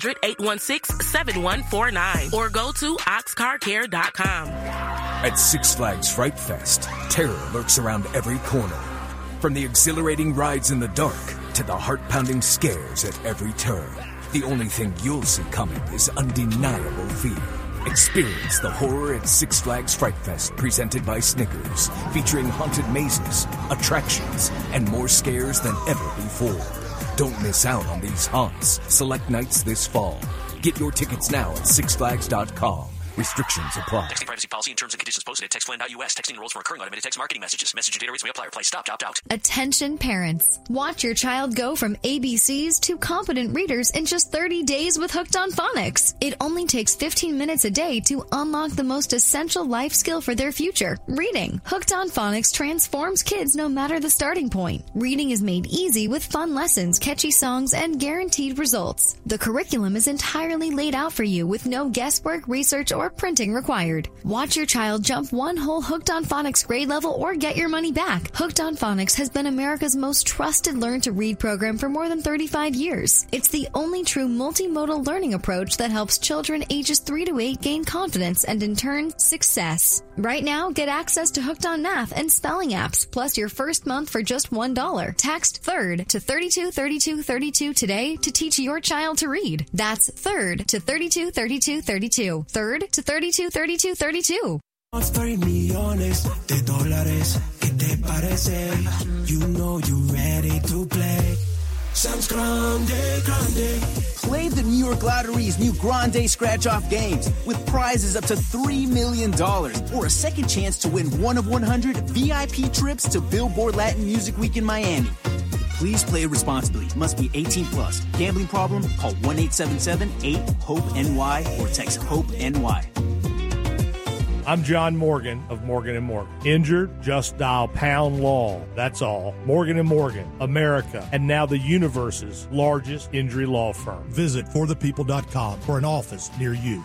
800-816-7149. Or go to oxcarcare.com. At Six Flags Fright Fest, terror lurks around every corner. From the exhilarating rides in the dark to the heart-pounding scares at every turn, the only thing you'll see coming is undeniable fear. Experience the horror at Six Flags Fright Fest, presented by Snickers, featuring haunted mazes, attractions, and more scares than ever before. Don't miss out on these haunts. Select nights this fall. Get your tickets now at sixflags.com. Restrictions apply. Texting privacy policy and terms and conditions posted at textflan.us. Texting enrolls for recurring automated text marketing messages. Message and data rates may apply. Reply stop, opt out. Attention parents. Watch your child go from ABCs to competent readers in just 30 days with Hooked on Phonics. It only takes 15 minutes a day to unlock the most essential life skill for their future, reading. Hooked on Phonics transforms kids no matter the starting point. Reading is made easy with fun lessons, catchy songs, and guaranteed results. The curriculum is entirely laid out for you with no guesswork, research, or printing required. Watch your child jump one whole Hooked on Phonics grade level or get your money back. Hooked on Phonics has been America's most trusted learn-to-read program for more than 35 years. It's the only true multimodal learning approach that helps children ages 3 to 8 gain confidence and, in turn, success. Right now, get access to Hooked on Math and spelling apps, plus your first month for just $1. Text THIRD to 323232 today to teach your child to read. That's THIRD to 323232. THIRD to 323232. 3 millones de dólares. ¿Qué te parece? You know you ready to play. Sam's Grande, Grande. Play the New York Lottery's new Grande Scratch-Off games with prizes up to $3 million or a second chance to win one of 100 VIP trips to Billboard Latin Music Week in Miami. Please play responsibly. Must be 18 plus. Gambling problem? Call 1-877-8-HOPE-NY or text HOPE-NY. I'm John Morgan of Morgan & Morgan. Injured? Just dial pound law. That's all. Morgan & Morgan, America, and now the universe's largest injury law firm. Visit forthepeople.com for an office near you.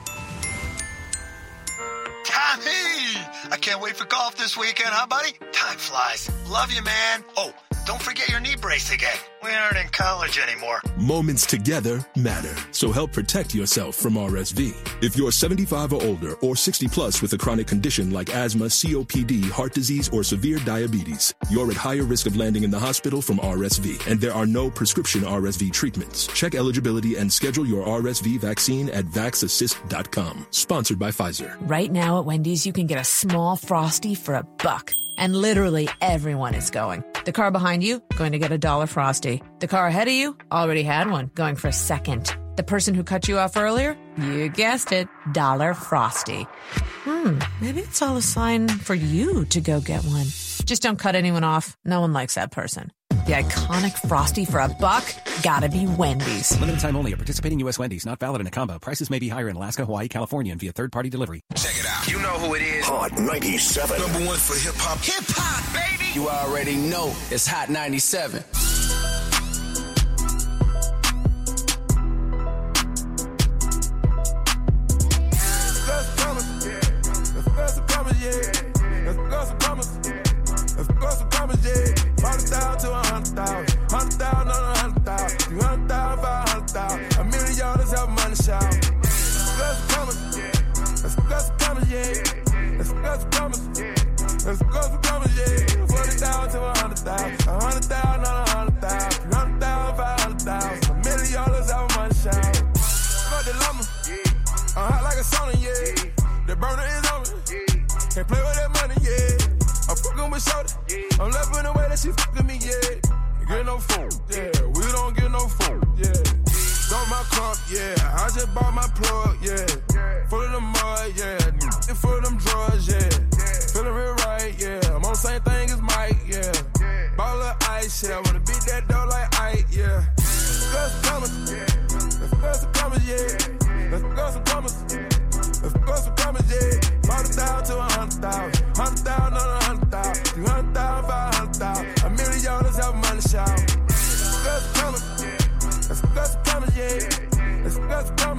Tommy! I can't wait for golf this weekend, huh, buddy? Time flies. Love you, man. Oh, don't forget your knee brace again. We aren't in college anymore. Moments together matter, so help protect yourself from RSV. If you're 75 or older or 60 plus with a chronic condition like asthma, COPD, heart disease, or severe diabetes, you're at higher risk of landing in the hospital from RSV, and there are no prescription RSV treatments. Check eligibility and schedule your RSV vaccine at vaxassist.com. Sponsored by Pfizer. Right now at Wendy's, you can get a small Frosty for $1. And literally everyone is going. The car behind you, going to get a $1 Frosty. The car ahead of you, already had one, going for a second. The person who cut you off earlier, you guessed it, $1 Frosty. Maybe it's all a sign for you to go get one. Just don't cut anyone off. No one likes that person. The iconic Frosty for $1, gotta be Wendy's. Limited time only at participating U.S. Wendy's. Not valid in a combo. Prices may be higher in Alaska, Hawaii, California, and via third-party delivery. Check it out. You know who it is. Hot 97. Number one for hip-hop. Hip-hop, baby. You already know it's Hot 97. $100,000 to $100,000, $100,000 on $100,000, $200,000, $500,000, $1 million help money shout. Let's coming, yeah. Let's coming, yeah. $40,000 to $100,000, $100,000 on $100,000, $200,000, $500,000, $1 million help money shout. Got the lumber, I'm hot like a sauna, yeah. The burner is on me, can't play with that money, yeah. I'm fucking with shorty, I'm loving the way that she fucking me, yeah. Get no phone, yeah, we don't get no phone, yeah. Got my cup, yeah, I just bought my plug, yeah. Full of the mud, yeah, full of them drugs, yeah. Feeling real right, yeah, I'm on the same thing as Mike, yeah. Ball of ice, yeah, wanna beat that dough like Ike, yeah. Let's coming, let's coming, yeah. Let's go some comers, let's go some comers, yeah. $40,000 to $100,000, $100,000 on $100,000, $200,000, $500,000, $1 million help money shout. Let's come, let's come, yeah. Let's come,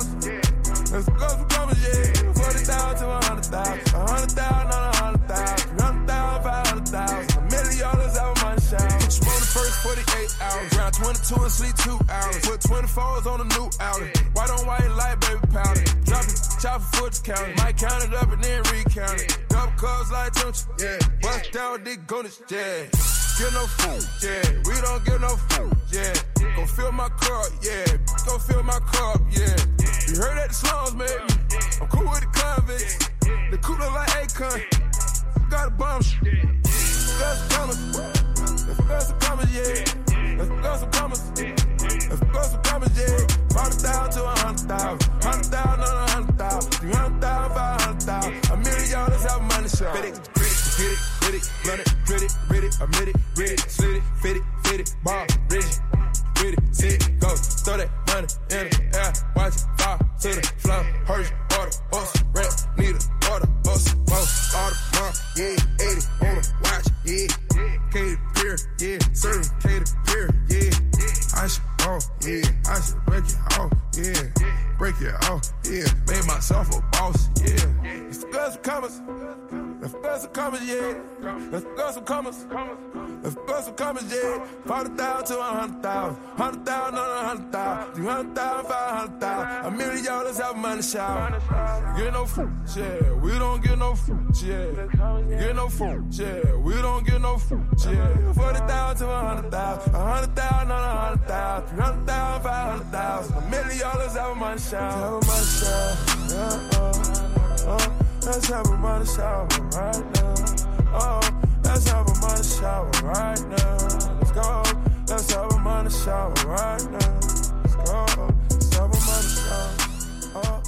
yeah. $40,000 to $100,000, $100,000 on $100,000, $200,000, $500,000, $1 million help money shout. Smoke the first 48 hours, round 22 and sleep 2 hours. Put 24s on a new outlet. White on white light, baby powder. Drop it, chop for foot count it. Might count it up and then recount it. Double cups like Tunch, yeah. Bust down with Dick Gunnish, yeah. Get no food, yeah. We don't get no food, yeah. Gon' fill my cup, yeah. Gon' fill my cup, yeah. You heard that the slums, man. I'm cool with the convicts. The coupe look like Akon. Got a bomb, let's coming. Let's coming, yeah. Let's go some comers. Let's go some comers, yeah. $40,000 to $100,000, $100,000 on $100,000, $200,000, $500,000, $1 million help money show. Fit it, run it, grit it, admit it, read it, slit it, fit it, ball, rigid, with it, sit, go, throw that money in the air, watch it fall to the floor, Hershey, water, horse, rap, need a water, bus, post, all the month, yeah, 80, on the watch, yeah, Katy Perry, yeah, certificated Perry, yeah, I should off, yeah, I should break it off, yeah, break it off, yeah, made myself a boss, yeah, let's go some comers, let's go some comers, yeah, let's go some comers, let's go some comers, yeah, $40,000 to $100,000, $100,000 on $100,000, $200,000, $500,000, $1 million help money shout. Get no food, yeah, we don't get no food, yeah, get no food, yeah, we don't get no food, yeah, $40,000 to $100,000, $100,000 on $100,000, $200,000, $500,000, $1 million help money shout. Let's have a money shower right now. Let's have a money shower right now. Let's go. Let's have a money shower right now. Let's go. Let's have a money shower.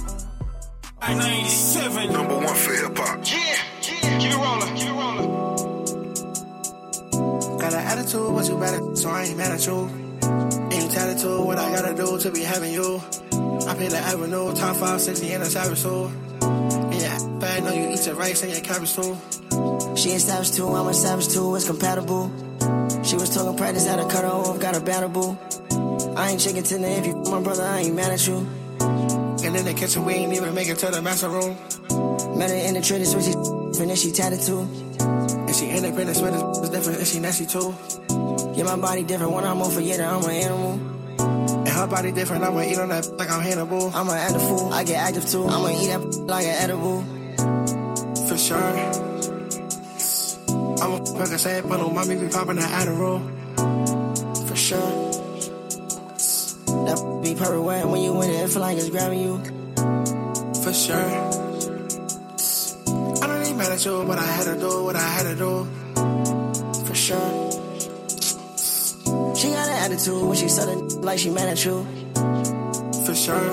97. Number one for hip hop. Yeah. Keep it rolling. Got an attitude, but you better, so I ain't mad at you. Ain't tattooed, what I gotta do to be having you. I pay the avenue, top 560 and a savage soul. Yeah, but I know you eat your rice and your cabbage too. She ain't savage too, I'm a savage too, it's compatible. She was talking practice, had to cut her off, got a battle boo. I ain't chicken tender, if you my brother, I ain't mad at you. And in the kitchen, we ain't even make it to the master room. Met her in the trenches, when she and then she tatted too. And she independent, sweat is different, and she nasty too. Yeah, my body different when I'm on forget I'm an animal. And her body different, I'ma eat on that like I'm Hannibal. I'ma act a fool, I get active too. I'ma eat that like an edible. For sure. I'm a Percocet, but on mommy be popping that Adderall. For sure. That be perfect when you win it, it feel like it's grabbing you. For sure. I don't even mad at you, but I had to do what I had to do. For sure. She got an attitude when she said it like she mad at you. For sure.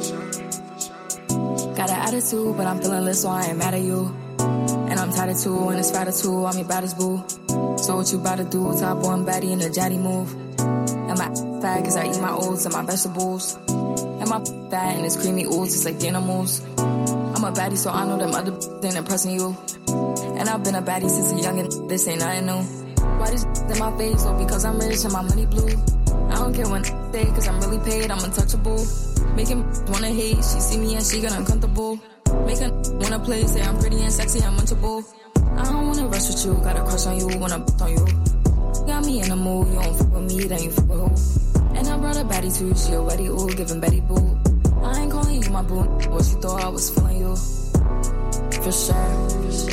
Got an attitude, but I'm feeling lit, so I ain't mad at you. And I'm tired of two, and it's fatter too, I'm your baddest boo. So what you about to do? Top one baddie in the jatty move. And my fat, cause I eat my oats and my vegetables. And my fat and it's creamy oats, it's like the animals. I'm a baddie, so I know them other ain't impressing you. And I've been a baddie since a youngin', this ain't nothing new. Why this in my face? Oh, because I'm rich and my money blue. I don't care when they, cause I'm really paid, I'm untouchable. Making wanna hate, she see me and she get uncomfortable. Make her wanna play, say I'm pretty and sexy, I'm munchable. I don't wanna rush with you, got a crush on you, wanna on you. Got me in the mood, you don't fuck with me, then you fuck with who? And I brought a baddie too, she already ooh, giving Betty boo. I ain't calling you my boo, what you thought I was feeling you. For sure.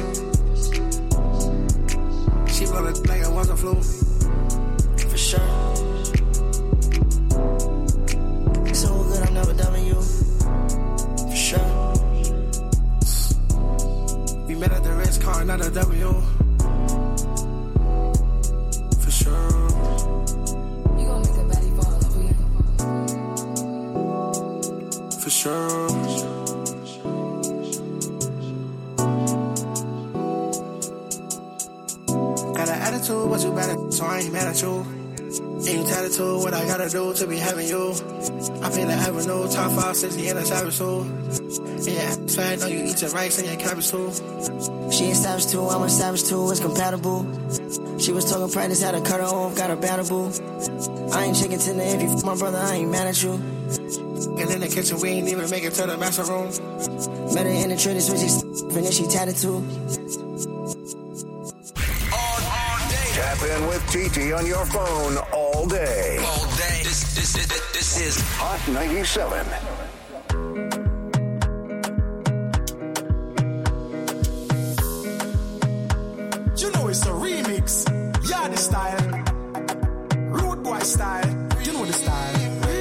She blow it like it was a flu. For sure. So good, I'm never dubbing you. For sure. We met at the Ritz car, not a W. For sure. You gon' make a baddie fall in love with you. For sure. Got an attitude, but you better, so I ain't mad at you. Ain't tattooed what I gotta do to be having you. I feel like Avenue, top 5, 60 in a savage soul. Yeah, fat, know you eat your rice and your cabbage too. She a savage too, I'm a savage too, it's compatible. She was talking practice, had to cut her off, got her battable. I ain't chicken tender, if you f my brother, I ain't mad at you. And in the kitchen, we ain't even make it to the master room. Met her in the trading switches, and then she tatted too. Tap in with TT on your phone all day. All day. This is Hot 97. You know it's a remix. Yeah, the style. Rude boy style. You know the style.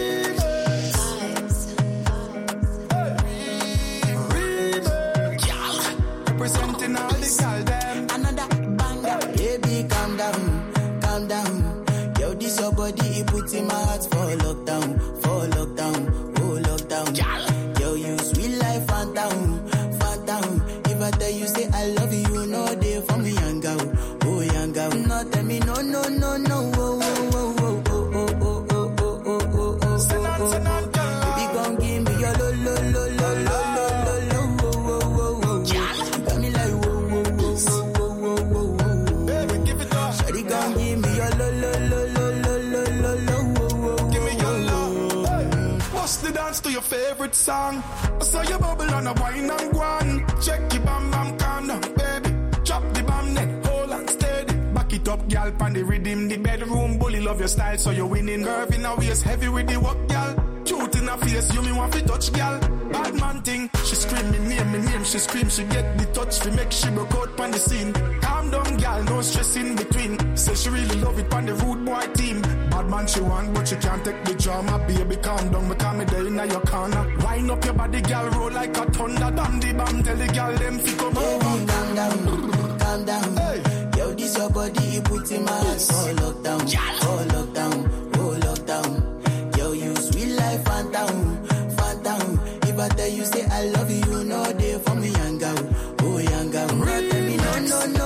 Remix. Representing all the gal them. Another banger. Baby, calm down, calm down. Yo, this your body, it puts in my heart for lockdown, oh lockdown. Yo, you sweet life, phantom. If I tell you say I love you, you know they for me, young girl, oh young girl. No, tell me no, oh, baby, gon' give me your lo. You got me like whoa. Baby, give it up. Shawty gon' give me your lo. Give me your love. Hey. Bust the dance to your favorite song. I saw you bubble on a wine and guan. Check your bam, calm down, baby. Drop the bam, then hold on steady. Back it up, gal, pan the rhythm. The bedroom bully, love your style, so you're winning. Curve in a waist, heavy with the work, gal. Cute in her face, you me want to touch, gal. Bad man thing, she scream me name, she scream, she get the touch, fi make she broke out pan the scene. Calm down, gal, no stress in between. Say she really love it pan the rude boy team. Bad man she want, but she can't take the drama. Baby, calm down, because me there in your corner. Wind up your body, gal, roll like a thunder. Damn the bam, tell the gal them fi come over. Calm down. Hey. Yo, this your body, it puts in my heart for lockdown, oh lockdown. Yo, you sweet life, phantom. If I tell you say I love you, you know they for me, young girl, oh young girl. No, tell me no,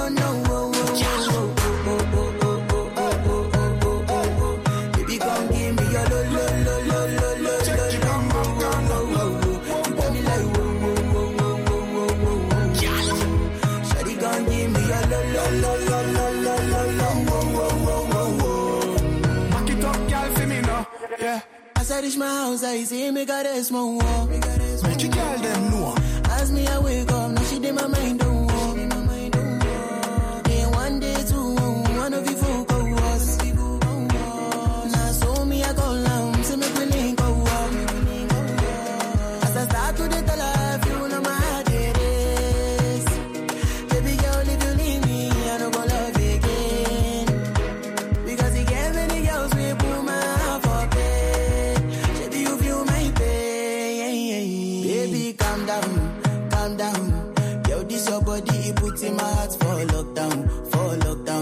baby, gon' give me your lo. Check it out, you got me like whoa. Shawty gon' give me your lo. Back it up, gal, for me now. Yeah. As I reach my house, I see me got a small wall. Make you girl them know. As me I wake up, now she did my mind don't walk. Then one day, two, one of you folk go us.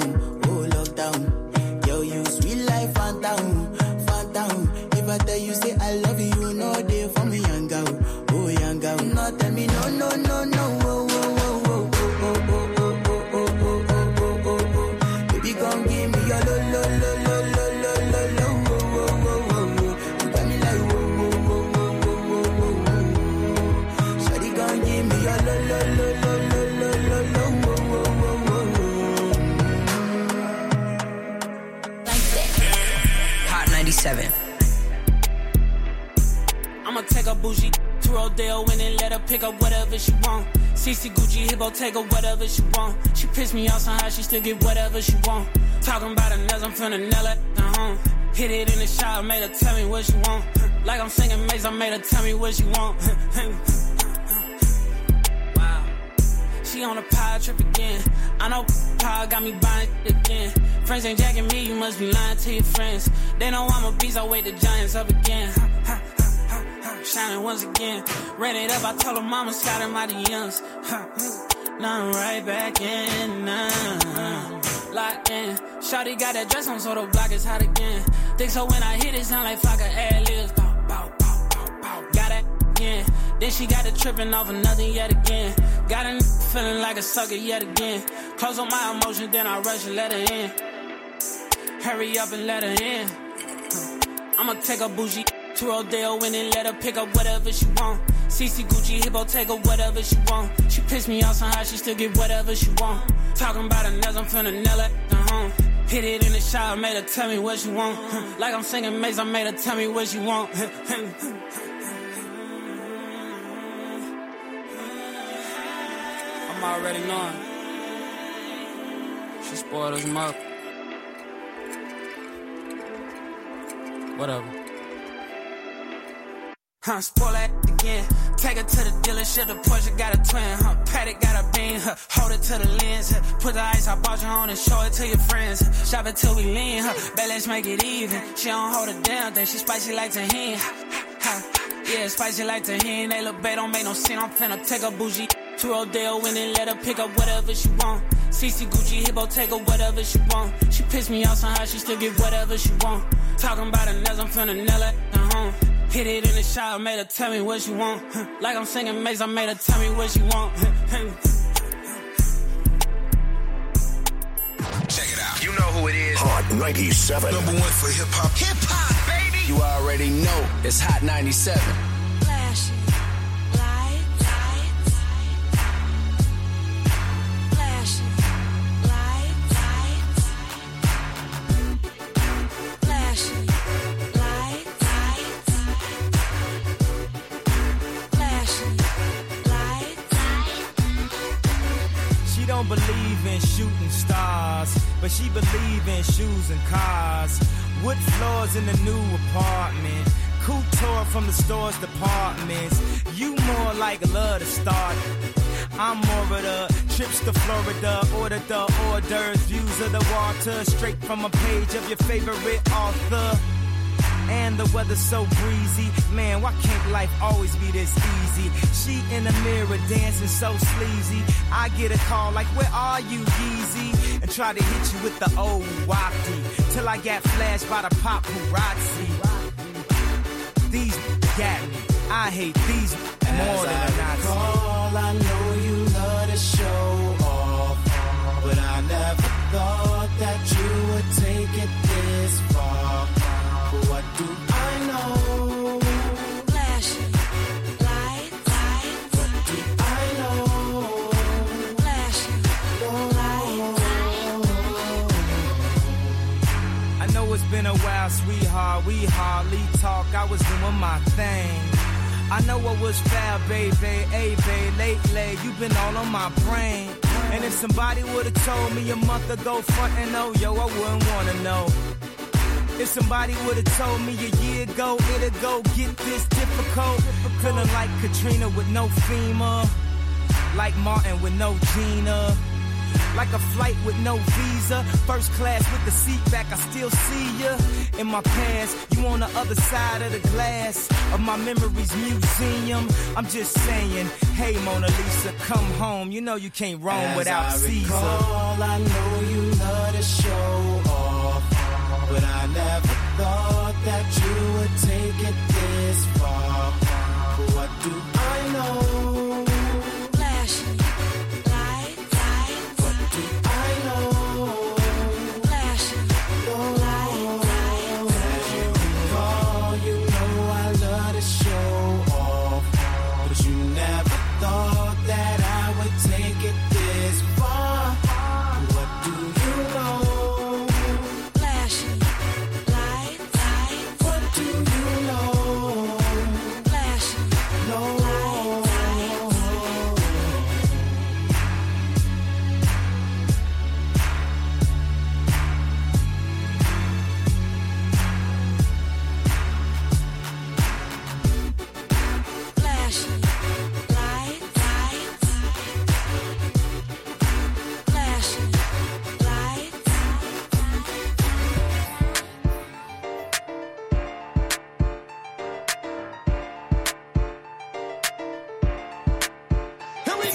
lockdown, oh lockdown. Yo, you sweet life, phantom, phantom. If I tell you say I love you, no day for me, young girl, oh young girl. No tell me no, no, no, no, oh, oh, oh, oh, oh, oh, oh, oh, oh, oh, oh, oh, oh. Baby, come give me your lo, lo, lo, lo, lo, lo, lo, lo, oh, oh, oh, oh. You got me like whoa, whoa, whoa, whoa, whoa, whoa, whoa. Shawty, come give me your lo, lo, lo, lo, lo, lo, lo, lo, oh, oh, oh, oh, oh. Like that. Hot 97. I'ma take a bougie to Rodeo and then let her pick up whatever she want. CC Gucci, Hippo, take her whatever she want. She pissed me off somehow, she still get whatever she want. Talking about her nails, I'm finna nail it at home. Hit it in the shower, made her tell me what she want. Like I'm singing Maze, I made her tell me what she want. Wow. She on a power trip again. I know power got me buying again. Friends ain't jacking me, you must be lying to your friends. They know I'm a beast, I wake the giants up again. Shining once again. Ran it up, I told her mama shot in my DMs. Now I'm right back in. Locked in. Shawty got that dress on, so the block is hot again. Think so when I hit it, sound like fuck ad-libs. Bow, bow, bow, bow, bow. Got that again. Then she got it tripping off of nothing yet again. Got a feeling like a sucker yet again. Close on my emotions, then I rush and let her in. Hurry up and let her in. I'ma take a bougie to Rodeo and then let her pick up whatever she want. CC Gucci, Hippo, take her whatever she want. She pissed me off somehow, she still get whatever she want. Talking about her nails, I'm finna nail it at home. Hit it in the shower, made her tell me what she want. Like I'm singing Maze, I made her tell me what she want. I'm already knowing. She spoiled us up. Whatever. Spoil that again. Take her to the dealership, the Porsche got a twin. Paddock got a beam, hold it to the lens. Put the ice I bought you on and show it to your friends. Shop it till we lean, bet let's make it even. She don't hold it down, think she spicy like tahini. Yeah, spicy like tahini. They look bad, don't make no scene. I'm finna take a bougie to Rodeo and then let her pick up whatever she want. CC Gucci, Hippo, take her whatever she want. She pissed me off somehow, she still get whatever she want. Talking about her nails, I'm finna nail it at home. Hit it in the shower, made her tell me what she want. Like I'm singing Maze, I made her tell me what she want. Check it out. You know who it is. Hot 97. Number one for hip hop. Hip hop, baby. You already know it's Hot 97. Flashing lights, flashing lights, flashing lights, flashing lights. She don't believe in shooting stars, but she believe in shoes and cars. Wood floors in the new apartment. Couture from the store's departments. You more like love to start. I'm more of the trips to Florida. Order the hors d'oeuvres, views of the water. Straight from a page of your favorite author. And the weather's so breezy. Man, why can't life always be this easy? She in the mirror dancing so sleazy. I get a call like, where are you, Yeezy? And try to hit you with the old wafty. Till I got flashed by the paparazzi. These got me. I hate these more than a Nazi. I know you love to show off, but I never thought that you would take it this far. What do I know? Flashing lights, what do I know? Flashing lights. I know it's been a while, sweetheart. We hardly talk. I was doing my thing. I know what was foul, baby. Hey, babe, lately you've been all on my brain. And if somebody would've told me a month ago, front and oh, yo, I wouldn't wanna know. If somebody would've told me a year ago, it'd go get this difficult. Feeling like Katrina with no FEMA. Like Martin with no Gina. Like a flight with no visa. First class with the seat back, I still see ya. In my past, you on the other side of the glass of my memories museum. I'm just saying, hey Mona Lisa, come home. You know you can't roam without Caesar. I know you love to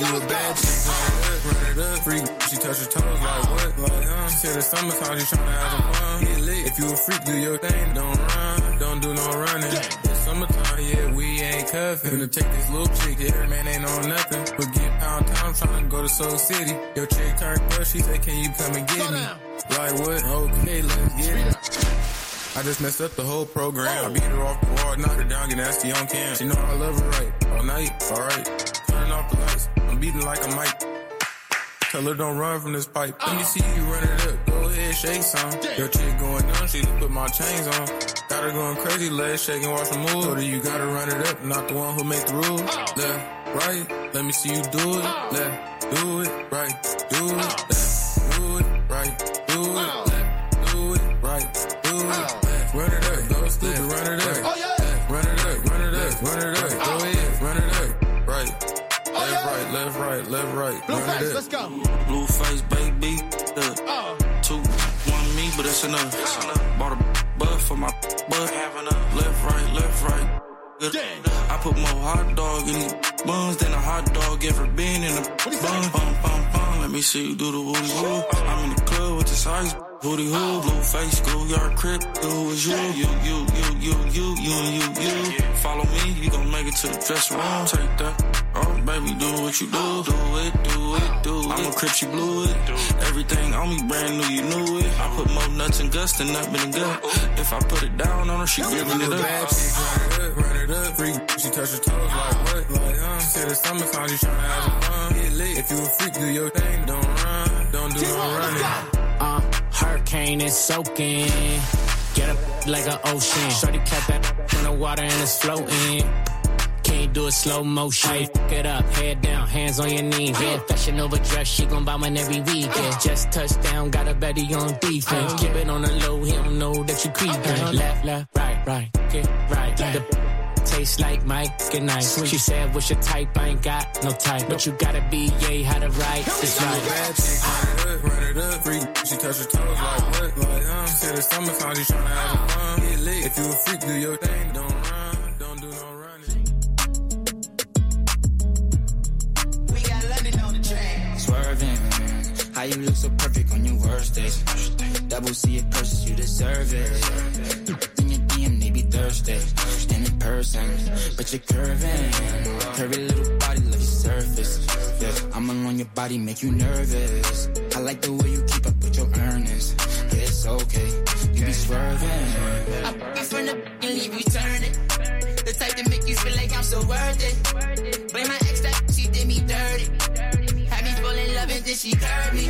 you a bad chick, run it up. Freak, she touch her toes like what? Like, she said it's summertime, she tryna have some fun. Get lit. If you a freak, do your thing, don't run, don't do no running. It's summertime, yeah, we ain't cuffin'. Finna take this little chick, yeah, man ain't on nothing. But get pound town, tryna go to Soul City. Your chick turned up, she said, can you come and get me? Like what? Okay, let's get it. I just messed up the whole program. I beat her off the wall, knock her down, get nasty on cam. She know I love her right, all night, alright. Turn off the lights, I'm beating like a mic. Tell her don't run from this pipe. Let me see you run it up, go ahead, shake some. Your chick going down, she just put my chains on. Got her going crazy, legs shaking, watch her move. Told her you gotta run it up, not the one who make the rules. Left, right, let me see you do it. Left, do it, right, do it. Left, do it, right, do it. Left, do it, right, do it. Run it up, go stupid, run it up. Run it up, run it up, run it up. Go ahead, run it up. Right. Left, right, left, right, left, right. Run it up. Let's go. Blue face, baby. 2, 1 me, but that's enough. Bought a butt for my butt. Left, right. I put more hot dog in these buns than a hot dog ever been in a bun. Let me see you do the woody woo. I'm in the club with this ice. Booty hoo, blue face, schoolyard crib, who is you? You. Follow me, you gon' make it to the dressing room. Take that, oh baby, do what you do. Do it. I'm a crip, she blew it. Everything on me brand new, you knew it. I put more nuts and guts than nothing in the gut. If I put it down on her, she giving it up. Bad chick, run it up. Freak, she touch her toes like what? Like, she said it's summertime, she tryna have some fun. Get lit. If you a freak, do your thing, don't run, don't do no running. Hurricane is soaking. Get up like an ocean. Shorty kept that in the water and it's floating. Can't do it slow motion. Hey, fuck it up, head down, hands on your knees. Yeah, fashion overdress, she gon' buy one every weekend. Just touchdown, got a Betty on defense. Keep it on the low, he don't know that you creepin'. Left, right, get right. The taste like Mike and nice. She said, what's your type? I ain't got no type. But you gotta be, how to write this right. Bad chick, run it up. Freak, she touch her toes like what? Like, she said it's summertime, she tryna have some fun. Get lit. If you a freak, do your thing, don't run, don't do no running. We got London on the track. Swerving, how you look so perfect on your worst days. Double C it purchase, you deserve it. In your DM, they be thirsty. And in person, but you're curving. Curvy little body, love your surface. Yeah, I'm alone your body, make you nervous. I like the way you keep up with your earnings. Yeah, it's okay, you be swerving. I fuck you from the and leave you turning. The type to make you feel like I'm so worth it. Blame my ex that she did me dirty. Had me fall in love and then she curved me.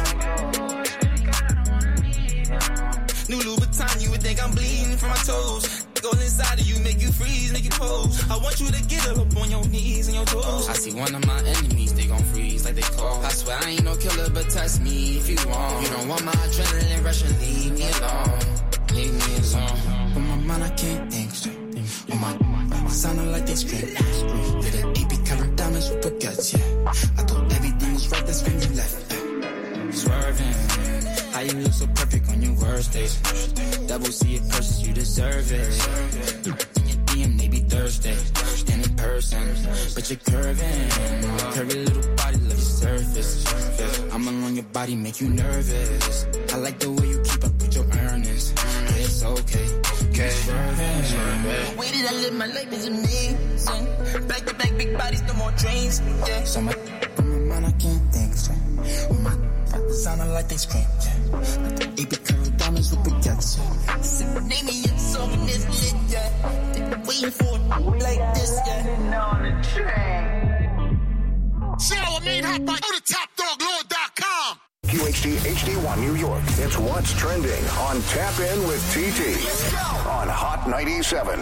New Louboutin, you would think I'm bleeding from my toes. Goes inside of you, make you freeze, make you pose. I want you to get up on your knees and your toes. I see one of my enemies, they gon' freeze like they call. I swear I ain't no killer, but test me if you want. You don't want my adrenaline rush and leave me alone. Leave me alone. On my mind, I can't think straight. On my sounding like they scream. With an AP covered diamonds with baguettes, yeah. I thought everything was right, that's when you left. Swerving, how you look so perfect on your worst days. Double C it purchase, you deserve it. In your DM, they be thirsty. And in person, but you're curving. Curvy little body, love your surface. Yeah, I'm alone your body, make you nervous. I like the way you keep up with your earnings. Yeah, it's okay. The way that I live my life is amazing. Back to back, big bodies, no more trains. Yeah. So my mind, I can't think straight. On my sounding like they scream, yeah. Like the AP curl diamonds with baguettes, yeah. Name me a song in this lit, yeah. Waiting for it like this, yeah. On the track. See how I mean? Hop on, go to TopDogLord.com. QHD HD1 New York. It's what's trending on Tap In with TT on Hot 97.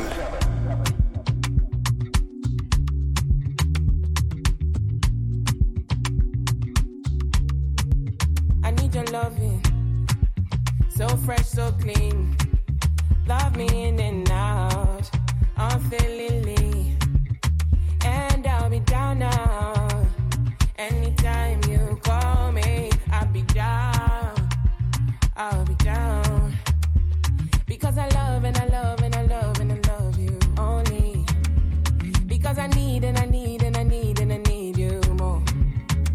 I need your loving, so fresh, so clean. Love me in and out, unfailingly, and I'll be down now. Anytime you call me, I'll be down. I'll be down because I love and I love and I love and I love you only because I need and I need and I need and I need you more.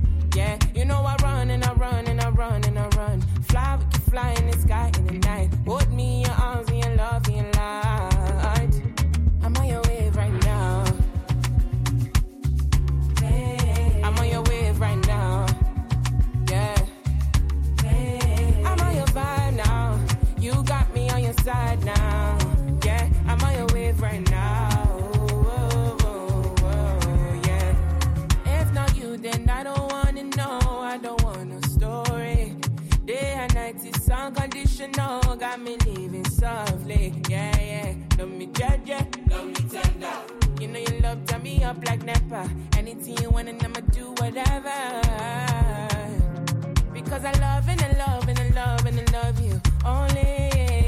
got me living softly. Yeah, yeah. Love me judge, love me tender. You know your love turn me up like Napa. Anything you want and I'ma do whatever. Because I love and I love and I love and I love you. Only